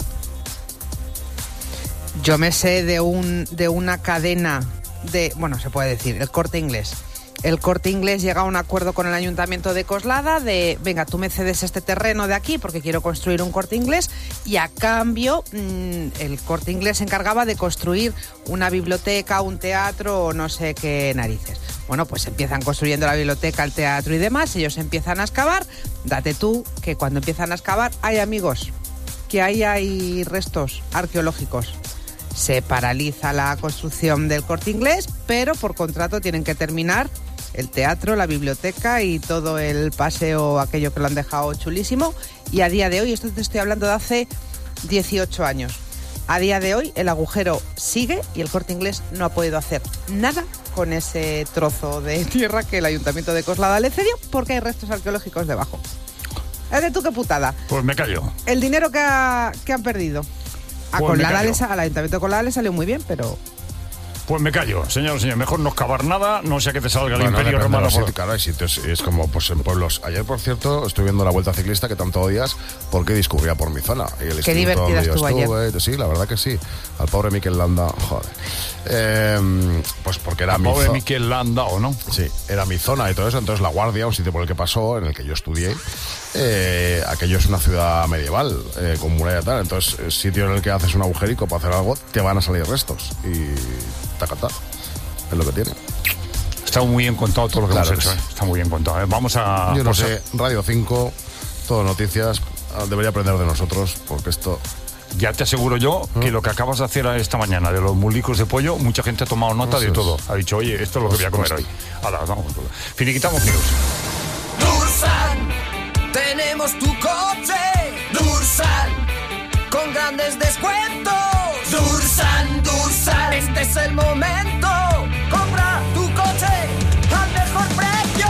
Yo me sé de un de una cadena de, bueno, se puede decir, el Corte Inglés. El Corte Inglés llega a un acuerdo con el Ayuntamiento de Coslada de, venga, tú me cedes este terreno de aquí porque quiero construir un Corte Inglés, y a cambio mmm, el Corte Inglés se encargaba de construir una biblioteca, un teatro o no sé qué narices. Bueno, pues empiezan construyendo la biblioteca, el teatro y demás, ellos empiezan a excavar. Date tú que cuando empiezan a excavar, hay amigos, que ahí hay restos arqueológicos. Se paraliza la construcción del Corte Inglés, pero por contrato tienen que terminar el teatro, la biblioteca y todo el paseo, aquello que lo han dejado chulísimo. Y a día de hoy, esto te estoy hablando de hace dieciocho años, a día de hoy el agujero sigue y el Corte Inglés no ha podido hacer nada con ese trozo de tierra que el Ayuntamiento de Coslada le cedió porque hay restos arqueológicos debajo. ¿Es de tú qué putada?
Pues me callo.
El dinero que, ha, que han perdido. A
Pues me
Coslada
callo.
les- al Ayuntamiento de Coslada le salió muy bien, pero...
Pues me callo, señor, señor. Mejor no excavar nada, no sea que te salga el
Bueno,
Imperio
depende de
Romano.
los
Por...
sitios, claro, hay sitios, es como pues en pueblos. Ayer, por cierto, estoy viendo la Vuelta Ciclista que tanto odias porque discurría por mi zona. Y el
Qué
instituto
divertida
donde yo
estuvo ayer.
estuve, sí, la verdad que sí. Al pobre Miquel Landa, joder. Eh, pues porque era
Al
mi
pobre
zona.
Miquel Landa, ¿o no?
Sí, era mi zona y todo eso. Entonces La Guardia, un sitio por el que pasó, en el que yo estudié, eh, aquello es una ciudad medieval, eh, con muralla y tal. Entonces, el sitio en el que haces un agujerico para hacer algo, te van a salir restos. Y tacatá, es lo que tiene.
Está muy bien contado todo lo que
Claro
hemos
que
hecho,
sí.
¿eh? Está muy bien contado. ¿eh? Vamos a...
Yo no
pues,
sé, Radio cinco, todo noticias, debería aprender de nosotros, porque esto...
Ya te aseguro yo que lo que acabas de hacer esta mañana de los mulicos de pollo, mucha gente ha tomado nota de
Eso es.
todo. Ha dicho, oye, esto es lo que voy a comer hoy. Hala, vamos. Finiquitamos news.
Dursan, tenemos tu coche. Dursan, con grandes descuentos. Dursan, Dursan, este es el momento. Compra tu coche al mejor precio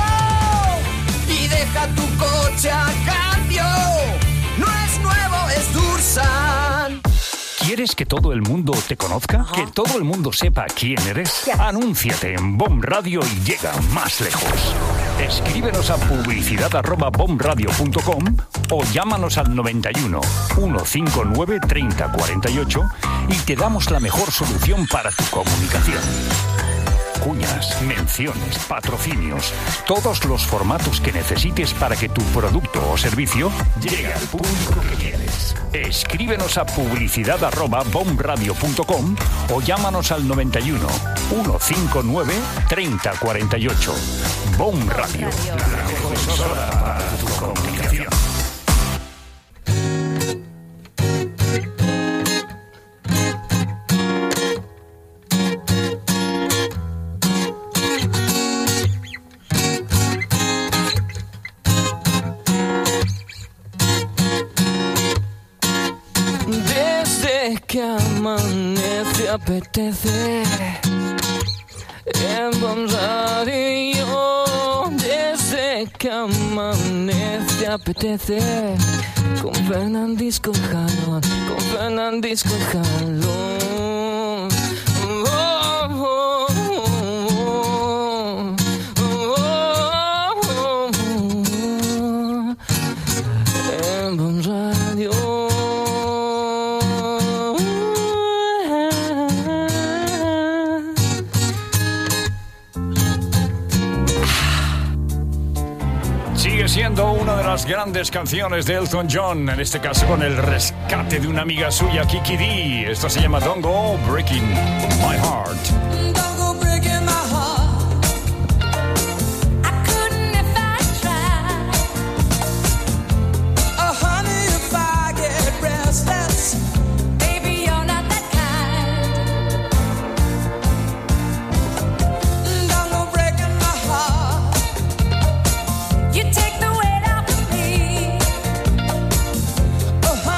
y deja tu coche a cambio. No es nuevo, es Dursan.
¿Quieres que todo el mundo te conozca? ¿Que todo el mundo sepa quién eres? Anúnciate en Bomb Radio y llega más lejos. Escríbenos a publicidad arroba bombradio punto com o llámanos al noventa y uno, ciento cincuenta y nueve, treinta cuarenta y ocho y te damos la mejor solución para tu comunicación. Cuñas, menciones, patrocinios, todos los formatos que necesites para que tu producto o servicio llegue al público que quieres. Escríbenos a publicidad arroba bombradio punto com o llámanos al noventa y uno, ciento cincuenta y nueve, treinta cuarenta y ocho. Bomb Radio, la mejor emisora para tu comunicación.
Desde que amanece apetece en Bomb Radio. Desde que amanece apetece con Fernandisco y Jalón, con Fernandisco y Jalón. Oh, oh, oh, oh, oh, oh, en Bomb Radio.
Sigue siendo una de las grandes canciones de Elton John, en este caso con el rescate de una amiga suya, Kiki D. Esto se llama Don't Go Breaking My Heart.
Don't go breaking my heart. I couldn't if I tried. Oh, honey, if I get restless, baby, you're not that kind. Don't go breaking my heart. You take the weight off of me. Oh,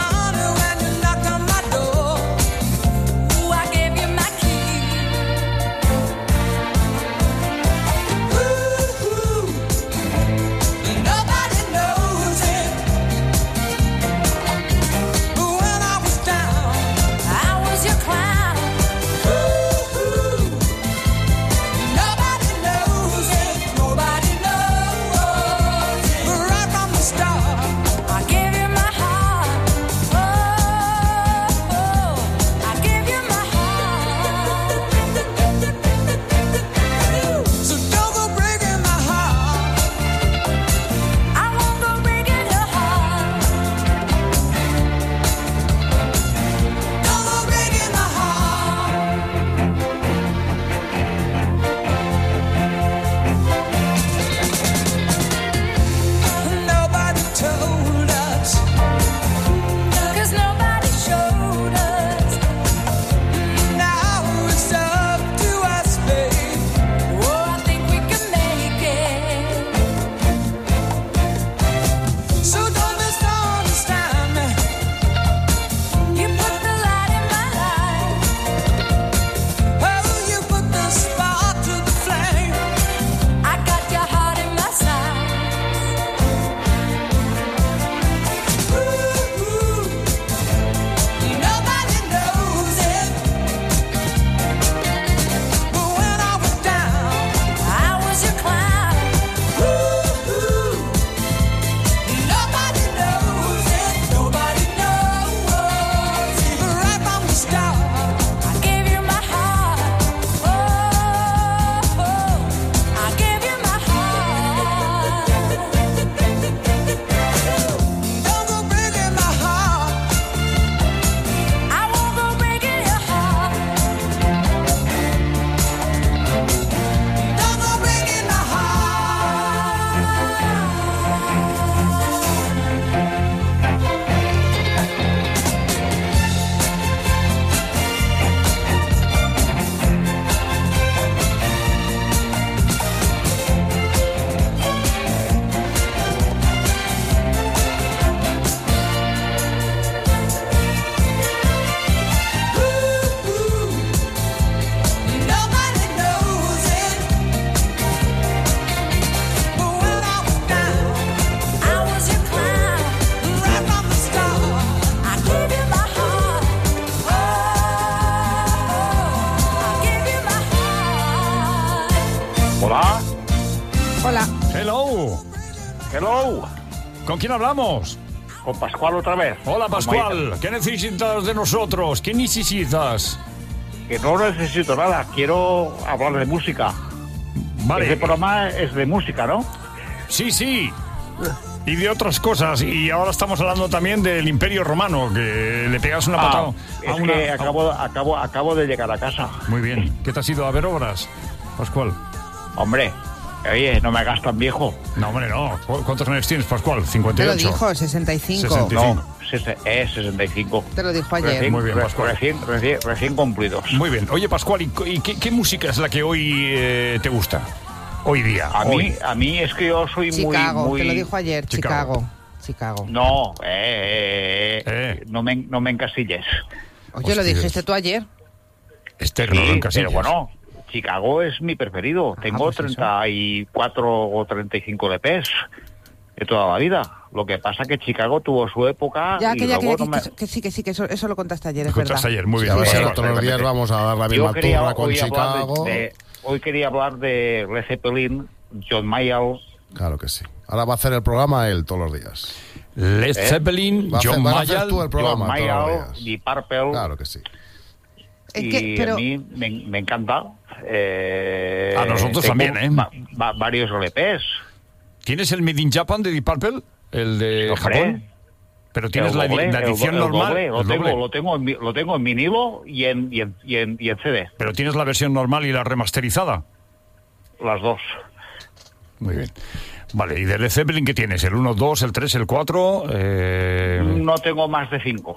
Hola.
Hola.
Hello.
Hello.
¿Con quién hablamos?
Con Pascual otra vez.
Hola, Pascual. ¿Qué necesitas de nosotros? ¿Qué necesitas?
Que no necesito nada. Quiero hablar de música.
Vale.
Ese programa es de música, ¿no?
Sí, sí. Y de otras cosas. Y ahora estamos hablando también del Imperio Romano, que le pegas una patada.
Ah,
a
es
una,
que
a-
acabo, acabo, acabo de llegar a casa.
Muy bien. ¿Qué te has ido a ver obras, Pascual?
Hombre, oye, no me hagas tan viejo.
No, hombre, no. ¿Cu- ¿Cuántos años tienes, Pascual?
Te
cincuenta y
lo
ocho.
dijo, sesenta y cinco.
sesenta y cinco.
No, ses- es sesenta y cinco.
Te lo dijo ayer.
Recién,
Muy bien,
re-
Pascual.
Recién, recién, recién cumplidos.
Muy bien. Oye, Pascual, ¿y, y qué, qué música es la que hoy eh, te gusta? Hoy día.
A
hoy.
mí, a mí es que yo soy
Chicago,
muy, muy...
te lo dijo ayer, Chicago. Chicago.
No, eh, eh, eh, no me, no me encasilles.
Oye, lo dijiste tú ayer.
Este
Sí, pero bueno, Chicago es mi preferido. Tengo treinta y cuatro o treinta y cinco L Ps de toda la vida. Lo que pasa que Chicago tuvo su época
Ya,
y
que ya, que,
luego
ya,
no
que,
me...
que, que sí, que sí, que eso, eso lo contaste ayer, es
Contaste
verdad.
ayer, muy bien.
Sí, a ver si
Pascual.
ahora todos los días vamos a dar la misma
Yo quería
turra con
hoy hablar de-
Chicago.
de- hoy quería hablar de Led Zeppelin, John Mayall.
Claro que sí. Ahora va a hacer el programa él todos los días.
Led
¿Eh?
Zeppelin,
Va a hacer-
John
vas a hacer
Mayall.
tú el programa
John
todos los
Mayall,
días.
Deep Purple.
Claro que sí.
Es
Y
que, pero-
a mí me, me encanta. Eh,
A nosotros
tengo
también, ¿eh?
va- va- varios L Ps.
¿Tienes el Made in Japan de Deep Purple? ¿El de
Hombre.
Japón? Pero tienes
El
la, edi-
doble,
la
el
edición
do- el
normal.
doble, lo,
el
tengo,
doble.
lo, tengo en, vi- lo tengo en vinilo y en, y, en, y, en, y en C D.
Pero tienes la versión normal y la remasterizada.
Las dos.
Muy bien. Vale, ¿y de Led Zeppelin qué tienes? ¿El uno, dos, el tres, el cuatro? Eh...
No tengo más de cinco.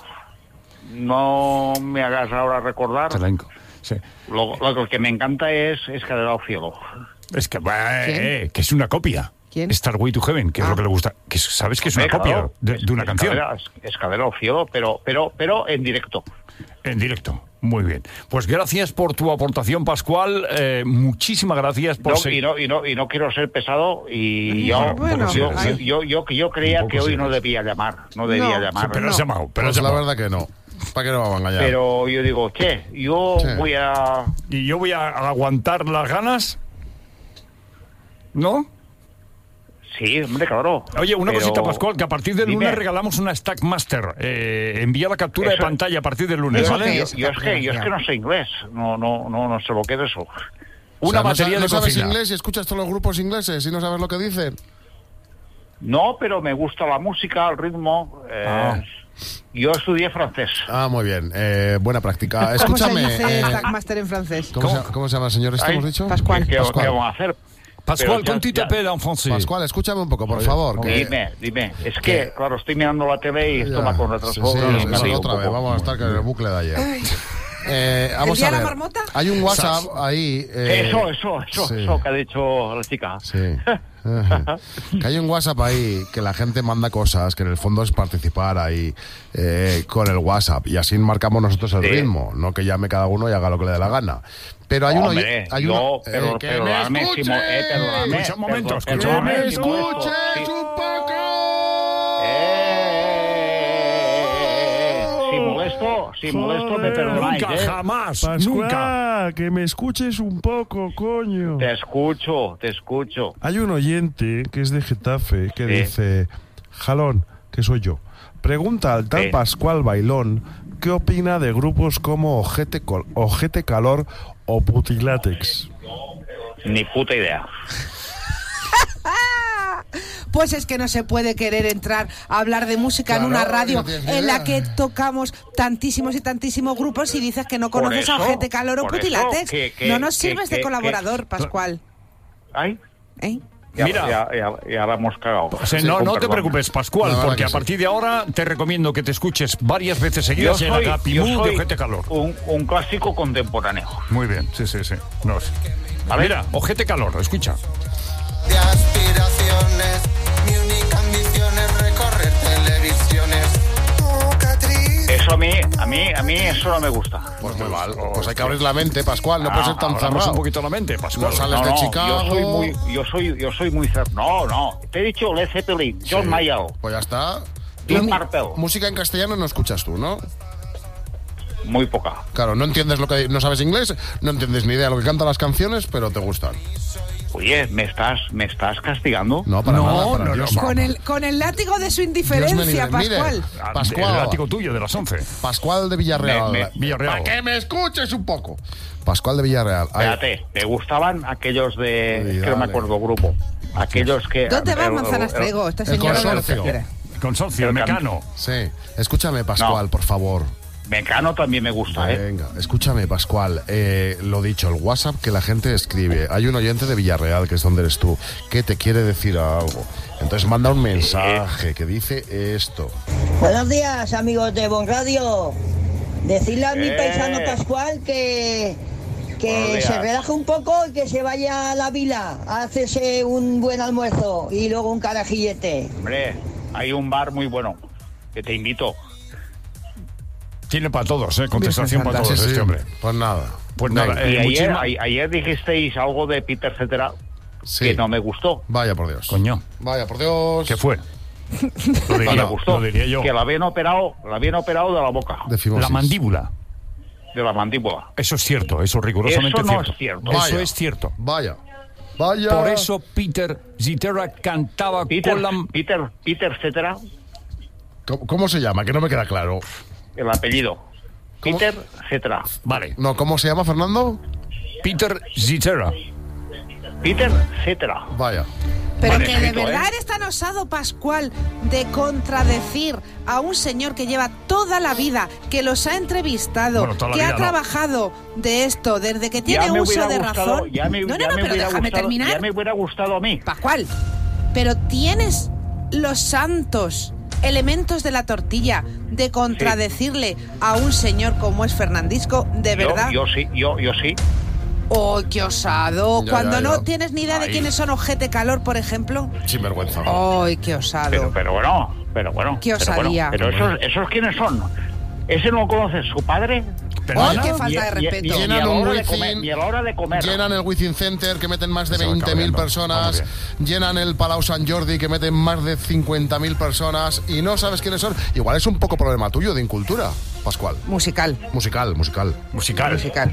No me hagas ahora recordar.
Sí.
Lo, lo que me encanta es Escalera al cielo.
Es que, eh, que es una copia.
¿Quién?
Starway to Heaven, que es lo que le gusta. Que es- ¿Sabes que es una
Hombre,
copia
claro,
de,
es-
de una canción?
Escalera, es- Escalera al cielo, pero, pero, pero en directo.
En directo. Muy bien. Pues gracias por tu aportación, Pascual. Eh, muchísimas gracias por
No,
seguir.
y, no, y, no, y no quiero ser pesado y yo,
Bueno,
yo,
bueno.
yo, yo, yo, yo creía que hoy no debía llamar, no debía
No,
llamar.
sí, pero has llamado,
pero
pues
has
la
llamado.
verdad que no. ¿Para qué nos vamos a engañar?
Pero yo digo, che, yo
Sí.
voy a...
¿Y yo voy a aguantar las ganas? ¿No?
Sí, hombre, claro.
Oye, una
Pero-
cosita, Pascual, que a partir del
Dime.
lunes regalamos una Stackmaster. Eh, envía la captura de
Eso-
pantalla a partir del lunes,
Yo,
¿vale?
yo- yo es que, yo es que no sé inglés, no, no, no, no sé lo que es eso.
O sea,
Una
¿no
batería
sa-
de
¿No sabes
cocina.
inglés y escuchas todos los grupos ingleses y no sabes lo que dicen?
No, pero me gusta la música, el ritmo. eh,
Ah.
Yo estudié francés.
Ah, muy bien. Eh, buena práctica.
¿Cómo se
Escúchame.
dice
eh,
Stackmaster en francés?
¿cómo, Se, cómo se llama el señor este,
Ay,
hemos dicho?
Pascual.
¿Qué, qué vamos a hacer?
Pascual,
Pero ya-
¿con tu
ya-
t'appelles en francés?
Pascual, escúchame un poco, por favor. Que...
Dime, dime. Es que, claro, estoy mirando la tele y esto
Ya.
va con
Sí,
retraso.
sí,
y
sí,
me
sí,
río
otra
un
vez.
poco.
Vamos a estar con el bucle de ayer. Eh, vamos
día
a
de la
ver.
marmota?
Hay un WhatsApp ahí. eh,
Eso, eso, eso,
sí.
eso que ha dicho la chica.
Sí. Ajá. Que hay un WhatsApp ahí que la gente manda cosas, que en el fondo es participar ahí eh, con el WhatsApp y así marcamos nosotros el
Sí.
ritmo, no que llame cada uno y haga lo que le dé la gana. Pero hay uno,
Hombre,
hay
yo,
uno
pero,
eh, que
perdóname,
me
Simo, eh, perdóname,
Escucha un momento,
perdón,
escucha un
perdóname,
momento.
Simo, esto,
escuches
sí.
un poco.
Eh, si molesto, si molesto, me perdonáis,
Nunca,
¿eh?
jamás,
Pascual,
nunca.
que me escuches un poco, coño.
Te escucho, te escucho.
Hay un oyente que es de Getafe que
Sí.
dice, Jalón, que soy yo, pregunta al tal
Sí.
Pascual Bailón qué opina de grupos como Ojete, Col- Ojete Calor o Putilátex.
Ni puta idea.
Pues es que no se puede querer entrar a hablar de música en
Claro,
una radio
no tienes ni
en la
idea.
que tocamos tantísimos y tantísimos grupos y dices que no
Por
conoces a
eso,
Ojete Calor o
por eso,
Putilátex.
que- que-
No nos
que-
sirves
que-
de
que-
colaborador, Pascual.
Ay,
¿Eh?
ya,
Mira.
ya, ya, ya la hemos cagado.
O sea,
Sí,
no,
con
no te
perdón.
preocupes, Pascual,
La verdad
porque
que
a
sí.
partir de ahora te recomiendo que te escuches varias veces
Yo
seguidas el
soy, yo
Agapimú de
soy
Ojete Calor.
un, un clásico contemporáneo.
Muy bien, sí, sí, sí. No sé.
¿Vale?
Mira, Ojete Calor, escucha.
De aspiraciones, mi única ambición es recorrer televisiones.
Eso a mí, a mí, a mí eso no me gusta.
Pues muy mal. Pues hay que abrir la mente, Pascual. No
Ah,
puede ser tan
Abramos
cerrado.
un poquito la mente, Pascual.
No sales
No,
de
no,
Chicago.
yo soy muy, yo soy, yo soy muy cer... No, no. Te he dicho Led Zeppelin, John
Sí.
Mayall,
Pues ya está.
Deep
Tú,
Purple.
música en castellano no escuchas tú, ¿no?
Muy poca.
Claro, no entiendes lo que... No sabes inglés, no entiendes ni idea de lo que cantan las canciones, pero te gustan.
Oye, ¿me estás, me estás castigando?
No, para
No,
nada, para
no,
Dios.
no.
Con el, con el látigo de su
Dios me
indiferencia,
libre. Mire,
Pascual.
Pascual.
El látigo tuyo de las once.
Pascual de Villarreal.
Me- me-
Villarreal.
Para que me escuches un poco. Pascual de Villarreal. Ay,
Espérate, ¿te gustaban aquellos de...
Sí,
que no me
dale.
acuerdo grupo. Aquellos que...
¿Dónde va
el-
Manzanas
el-
Trego? Este
el
señor no lo
consorcio.
quiere.
Consorcio,
El
Mecano.
sí. Escúchame, Pascual, por favor.
Mecano también me gusta, ¿eh?
Venga, escúchame, Pascual. Eh, lo dicho, el WhatsApp que la gente escribe. Hay un oyente de Villarreal, que es donde eres tú, que te quiere decir algo. Entonces manda un mensaje que dice esto.
Buenos días, amigos de Bon Radio. Decirle a mi
Eh.
paisano Pascual que,
Buenos
que
días.
se relaje un poco y que se vaya a la vila a hacerse un buen almuerzo y luego un carajillete.
Hombre, hay un bar muy bueno que te invito.
Tiene para todos, ¿eh? Contestación
Virgen
para
Santa.
todos
Sí, sí.
este hombre.
Pues nada.
Pues
Venga.
nada,
Y
eh,
ayer,
muchísima-
a- ayer dijisteis algo de Peter etcétera
Sí.
que no me gustó.
Vaya por Dios.
Coño,
Vaya por Dios.
¿qué fue? Lo
No
diría,
me gustó.
lo diría yo.
Que la habían operado, la habían operado de la boca,
La
Decimosis.
mandíbula.
de la mandíbula.
Eso es cierto, eso rigurosamente
Eso no
cierto.
es cierto.
Eso
Vaya.
es cierto.
Vaya. Vaya.
Por eso Peter Cetera cantaba
Peter,
con la...
Peter, Peter etcétera,
¿Cómo, cómo se llama? Que no me queda claro.
el apellido.
¿Cómo?
Peter etcétera.
Vale.
No, ¿cómo se llama, Fernando?
Peter Cetera.
Peter etcétera.
Vaya.
Pero
Vale,
que de
escrito,
verdad
¿eh?
eres tan osado, Pascual, de contradecir a un señor que lleva toda la vida, que los ha entrevistado,
Bueno, toda la
que
vida
ha
no.
trabajado de esto, desde que tiene
Ya me
uso
hubiera
de
gustado,
razón.
ya me,
no, no,
ya
no,
me
pero
hubiera
déjame
gustado,
terminar.
ya me hubiera gustado a mí.
Pascual, pero tienes los santos elementos de la tortilla de contradecirle a un señor como es Fernandisco, de
Yo-
verdad.
Yo, sí, yo, yo sí.
¡Oh, qué osado!
Ya,
Cuando
ya,
no
ya.
tienes ni idea de
Ahí.
quiénes son Ojete Calor, por ejemplo.
Sin vergüenza.
¡Ay, qué osado!
Pero, pero bueno, pero bueno.
Qué
pero bueno.
osadía.
Pero, esos, esos quiénes son. ¿Ese no conoce su padre?
¡Ay, qué falta de
Y- y-
respeto!
y- y a
Llenan
la
un
hora de
wifi,
comer, y a la hora de comer.
llenan el Wizzing Center que meten más de
Se va
veinte mil
cabreando.
personas,
Vamos
llenan el Palau Sant Jordi que meten más de cincuenta mil personas y no sabes quiénes son. Igual es un poco problema tuyo de incultura, Pascual.
Musical.
Musical, musical.
Musical.
Musical.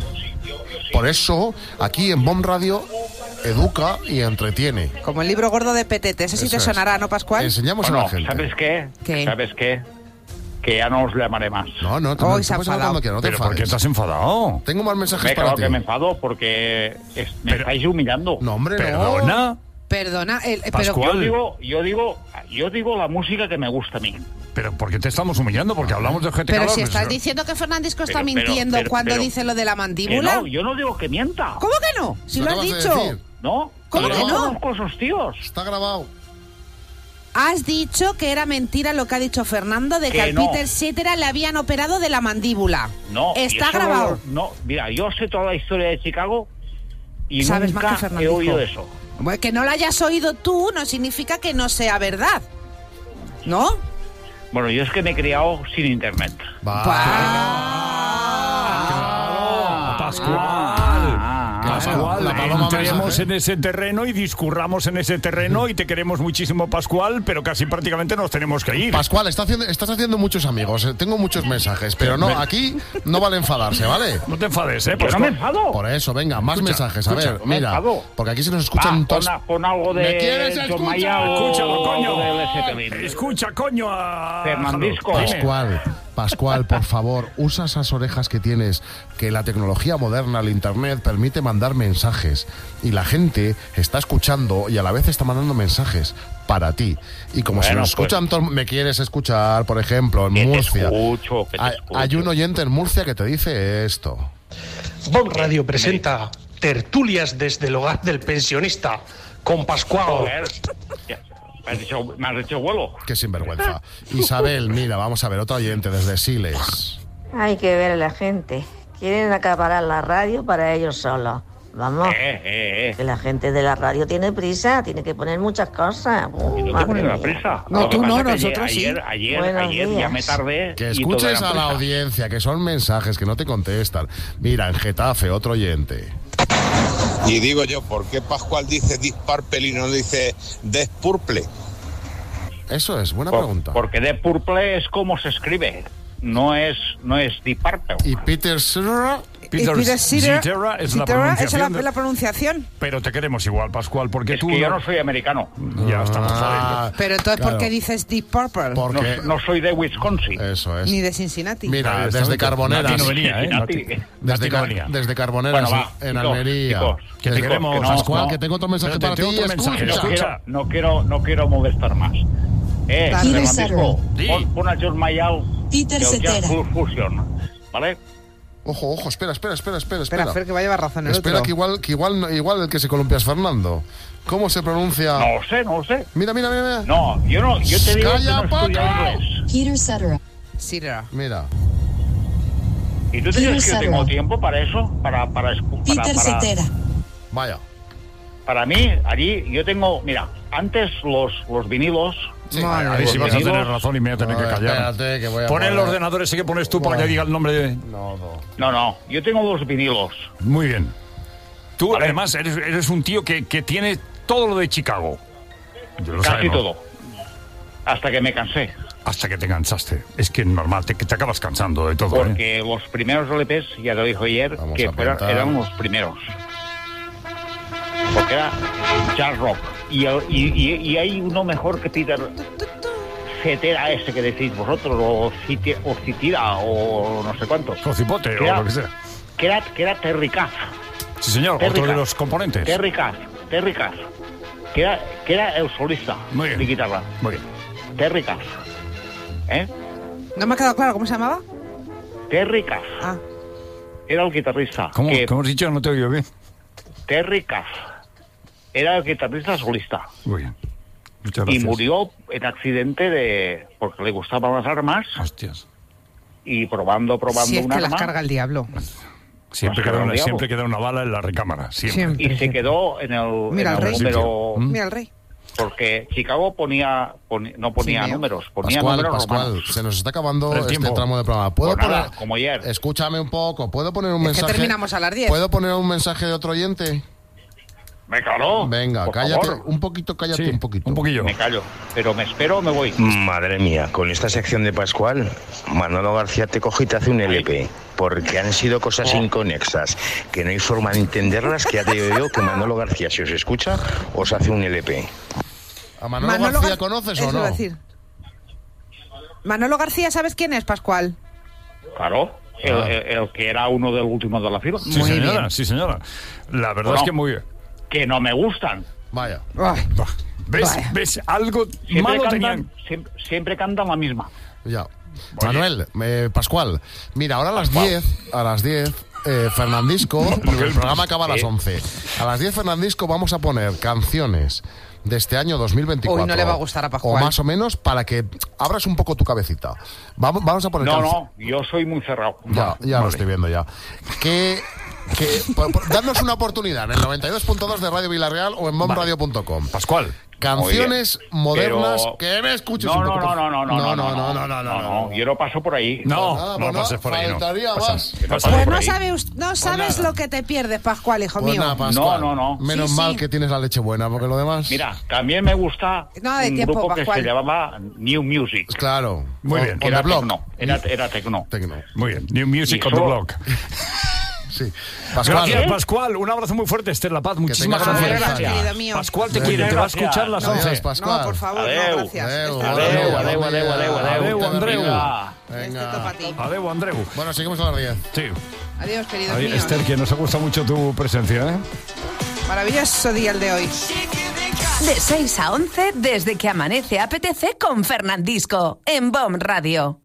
Por eso, aquí en Bomb Radio, educa y entretiene.
Como el libro gordo de Petete. Ese sí
Eso
te
es.
sonará, ¿no, Pascual?
Enseñamos a
Bueno,
la gente.
¿sabes qué?
¿Qué?
¿Sabes qué? Que ya no os llamaré más.
No, no, tú,
Hoy
tú
se ha
puedes hablar
enfadado.
cuando quieras, no te
¿Pero por qué
enfades.
estás enfadado?
Tengo más mensajes
Me,
para
claro
ti.
que me enfado porque es- me estáis humillando.
No, hombre, no.
¿Perdona?
Perdona, el, eh, pero
Pascual.
Yo digo, yo digo, yo digo la música que me gusta a mí.
¿Pero por qué te estamos humillando? Porque hablamos de gente
pero
calor,
si
pues,
estás diciendo que Fernandisco está
Pero, pero,
mintiendo
pero,
cuando
pero-
dice lo de la
Que
mandíbula.
no, yo no digo que mienta.
¿Cómo que no? Si lo has
acabas de
dicho.
decir.
¿No?
¿Cómo
Yo
que no?
conozco a esos tíos.
Está grabado.
Has dicho que era mentira lo que ha dicho Fernando de que,
Que
al
no.
Peter etcétera le habían operado de la mandíbula.
No. y
Está
eso no
grabado.
lo- No, mira, yo sé toda la historia de Chicago y
Sabes más
nunca
que
he
Fernandisco.
oído eso.
Bueno, que no lo hayas oído tú no significa que no sea verdad. ¿No?
Bueno, yo es que me he criado sin internet.
Pascual. Pascual,
la paloma
entremos
mensaje.
en ese terreno y discurramos en ese terreno y te queremos muchísimo, Pascual, pero casi prácticamente nos tenemos que ir.
Pascual, está haciendo, estás haciendo muchos amigos. eh, Tengo muchos mensajes, pero no,
Ven.
aquí no vale enfadarse, ¿vale?
No te enfades, ¿eh,
Yo no me
Pascual?
enfado.
Por eso, venga, más
Escucha,
mensajes. A
escucha,
ver,
no me
mira,
enfado.
porque aquí se nos escuchan
Va,
todos.
pon, a- pon algo de
¿Me quieres
John
escuchar?
Mayer o-
Escúchalo,
o
coño.
de Led Zeppelin.
Escucha, coño, a...
Fernandisco.
Pascual, Pascual, por favor, usa esas orejas que tienes, que la tecnología moderna, el internet, permite mandar mensajes. Y la gente está escuchando y a la vez está mandando mensajes para ti. Y como si
Bueno,
nos
pues-
escuchan, todos- me quieres escuchar, por ejemplo, en
Que te
Murcia.
escucho, que te
hay,
escucho.
hay un oyente en Murcia que te dice esto.
Bon Radio presenta Tertulias desde el hogar del pensionista con Pascual.
Joder. Ya, Me has dicho, me has dicho vuelo.
Qué sinvergüenza. Isabel, mira, vamos a ver, otro oyente desde Siles.
Hay que ver a la gente. Quieren acaparar la radio para ellos solos. Vamos.
Eh, eh, eh.
Que la gente de la radio tiene prisa, tiene que poner muchas cosas. Uh,
Y no te
madre
pones la
mía.
prisa.
No,
Lo que
tú no,
pasa es que
nosotros sí.
ayer, Ayer,
Buenos
ayer,
días.
ya me tardé.
Que
y todo
escuches
era
a la
prisa.
audiencia, que son mensajes que no te contestan. Mira, en Getafe, otro oyente.
Y digo yo, ¿por qué Pascual dice Deep Purple y no dice Death Purple?
Eso es, buena
Por-
pregunta.
Porque de Purple es como se escribe. No es, no es Deep Purple.
Y Peter Sr.
Peter
Peter Cetera,
Cetera es la
Cetera, esa es la,
pronunciación. de-
la pronunciación.
Pero te queremos igual, Pascual, porque
Es
tú...
que yo no soy americano.
Ya estamos
Ah,
jodiendo.
Pero entonces, ¿por
claro.
qué dices Deep Purple?
Porque
No, no soy de Wisconsin.
eso es.
Ni de Cincinnati.
Mira,
Claro,
desde
exactamente.
Carboneras.
Nati no venía, ¿eh?
Nati.
Nati-
Desde,
Nati no
Ca-
venía.
desde Carboneras,
Bueno, va,
en
chicos,
Almería.
chicos,
Que te
Desde-
queremos,
que no,
Pascual,
no.
que tengo otro mensaje
Espérate,
para ti.
tengo otro mensaje,
Escucha.
No
escucha.
quiero, no quiero, no quiero molestar más. Eh,
Dale.
Fernandisco,
Sí.
pon, pon a John Mayall
Peter
del Jazz
Cetera.
Fusion, ¿vale?
Ojo, ojo, espera, espera, espera, espera.
Espera,
Espera,
Fer, que va a llevar razón el
Espera
otro.
que igual, que igual, no- igual el que se columpia es Fernando. ¿Cómo se pronuncia?
No lo sé, no lo sé.
Mira, mira, mira, mira.
No, yo no, yo te digo que
¡Calla,
no estudio
Paco!
inglés.
Peter Cetera.
Cetera.
Mira.
¿Y tú te
Peter
crees que yo tengo
Cetera.
tiempo para eso? Para, para, escu- para,
Peter
para,
Cetera.
Vaya.
para mí, allí, yo tengo, mira, antes los, los vinilos...
Sí,
Madre
Ahí sí vas a
vinilos-
tener razón y me voy a tener que
No,
callar.
espérate, que voy a
Pon el
poner-
ordenador ese que pones tú para que diga el nombre de...
No, no.
No, no, yo tengo los vinilos.
Muy bien. Tú,
Vale.
además, eres, eres un tío que, que tiene todo lo de Chicago. Lo
Casi
sabemos.
todo. Hasta que me cansé.
Hasta que te cansaste. Es que es normal, te, que te acabas cansando de todo. ¿eh?
Porque los primeros L Pes, ya te lo dijo ayer,
Vamos
que
a
fueran-
apuntar.
eran los primeros. Porque era jazz rock. Y, el- y, y, y hay uno mejor que Peter Cetera ese que decís vosotros, o, Citi- o Citira, o no sé cuántos.
O cipote,
Que
o
era-
lo que sea.
Que era, que era Terry Cass.
Sí, señor,
Terry
otro de
Cass.
los componentes.
Terry Cass. Terry Cass. Que era, que era el solista
Muy bien.
de guitarra.
Muy bien.
Terry Cass. ¿Eh?
No me ha quedado claro cómo se llamaba.
Terry Cass.
Ah,
Era el guitarrista.
¿Cómo,
que
¿Cómo has dicho? No te oigo bien.
Terry Cass. Era el guitarrista solista.
Muy bien. Muchas
Y
gracias.
murió en accidente de porque le gustaban las armas
Hostias.
y probando, probando
si es
un
que las
arma.
carga el diablo.
Siempre
Pues
queda, una,
diablo.
siempre queda una bala en la recámara. Siempre.
Siempre.
Y se quedó en el,
Mira
en
al
el
rey.
número...
¿Mm?
Mira el rey.
Porque Chicago ponía, poni- no ponía
Sí, veo.
números, ponía
Pascual,
números
Pascual,
romanos.
se nos está acabando
El
este
tiempo.
tramo de programa. ¿Puedo
Pues nada,
poner,
como ayer.
escúchame un poco, ¿puedo poner un
Es que
mensaje?
terminamos a las diez.
¿Puedo poner un mensaje de otro oyente?
Me caló.
Venga,
por
cállate,
favor.
un poquito, cállate
Sí,
un poquito.
un poquillo.
Me callo. Pero me espero o me voy.
Madre mía, con esta sección de Pascual, Manolo García te coge y te hace un L P. Porque han sido cosas inconexas, que no hay forma de entenderlas, que ya te digo yo que Manolo García, si os escucha, os hace un L P.
¿A Manolo,
Manolo
García
Gar-
conoces
Eso
o no?
iba a decir. Manolo García, ¿sabes quién es, Pascual?
Claro. El,
Ah.
el- el que era uno de los últimos de la fila.
Sí,
Muy
señora,
bien.
sí, señora. La verdad
Bueno.
es que muy bien.
Que no me gustan.
Vaya.
Ay,
¿Ves?
Vaya.
¿Ves? Algo
Siempre
malo
cantan,
tenían.
siempre, siempre cantan la misma.
Ya. Manuel, eh, Pascual, mira, ahora a las
Pascual.
diez, a las diez, eh, Fernandisco, porque el programa acaba a las
Sí.
once. A las diez, Fernandisco, vamos a poner canciones de este año dos mil veinticuatro.
Uy, no le va a gustar a Pascual.
O más o menos para que abras un poco tu cabecita. Vamos, vamos a poner
No,
canci-
no, yo soy muy cerrado.
Ya, ya lo estoy viendo ya. Que, que por- por- dadnos una oportunidad en el noventa y dos punto dos de Radio Villarreal o en bomradio punto com.
Pascual.
Canciones modernas
Pero-
que me escuches
No,
un
no,
poco.
no, no, no, no,
no, no, no, no, no, no, no.
Yo no paso por ahí.
No,
Ah,
no
pues
pases por ahí, no.
faltaría
Pasa-
más.
pasa
Pues
por
no,
ahí.
sabe, us- no sabes
nada.
lo que te pierdes, Pascual, hijo
Pues
mío.
nada, Pascual.
No, no, no.
Menos
Sí,
mal
sí.
que tienes la leche buena, porque lo demás.
Mira, también me gusta
No, de
un
tiempo,
grupo que
Pascual.
se llamaba New Music.
Claro.
Muy
On-
bien.
on
Que era
the block.
tecno. Era, era tecno.
Tecno.
Muy bien. New Music
Y
on the
solo-
block.
Sí. Pascual.
Gracias, Pascual. Un abrazo muy fuerte, Esther La Paz. Muchísimas
tengas
Ay,
feliz
gracias.
gracias,
día.
querido mío.
Pascual te
Muchas
quiere, te va a
gracias.
escuchar las
Adiós,
once.
Pascual.
No, por favor,
Adeu.
no, gracias.
Adeu,
Esto-
adeu,
Adeu,
adeu,
adeu, adeu, adeu,
Adeu,
adeu.
Andreu.
Venga.
Esto es para ti.
Adeu, Andreu.
Bueno, seguimos a las diez.
Sí.
Adiós, queridos
Ay,
míos.
Esther, que nos ha gustado mucho tu presencia, ¿eh?
Maravilloso día el de hoy.
De seis a once, desde que amanece apetece con Fernandisco, en Bon Radio.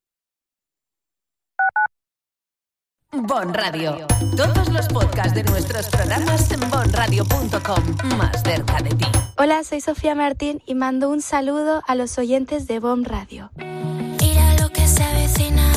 Bon Radio. Todos los podcasts de nuestros programas en bon radio punto com. Más cerca de ti.
Hola, soy Sofía Martín y mando un saludo a los oyentes de B O M Radio.
Mira lo que se avecina.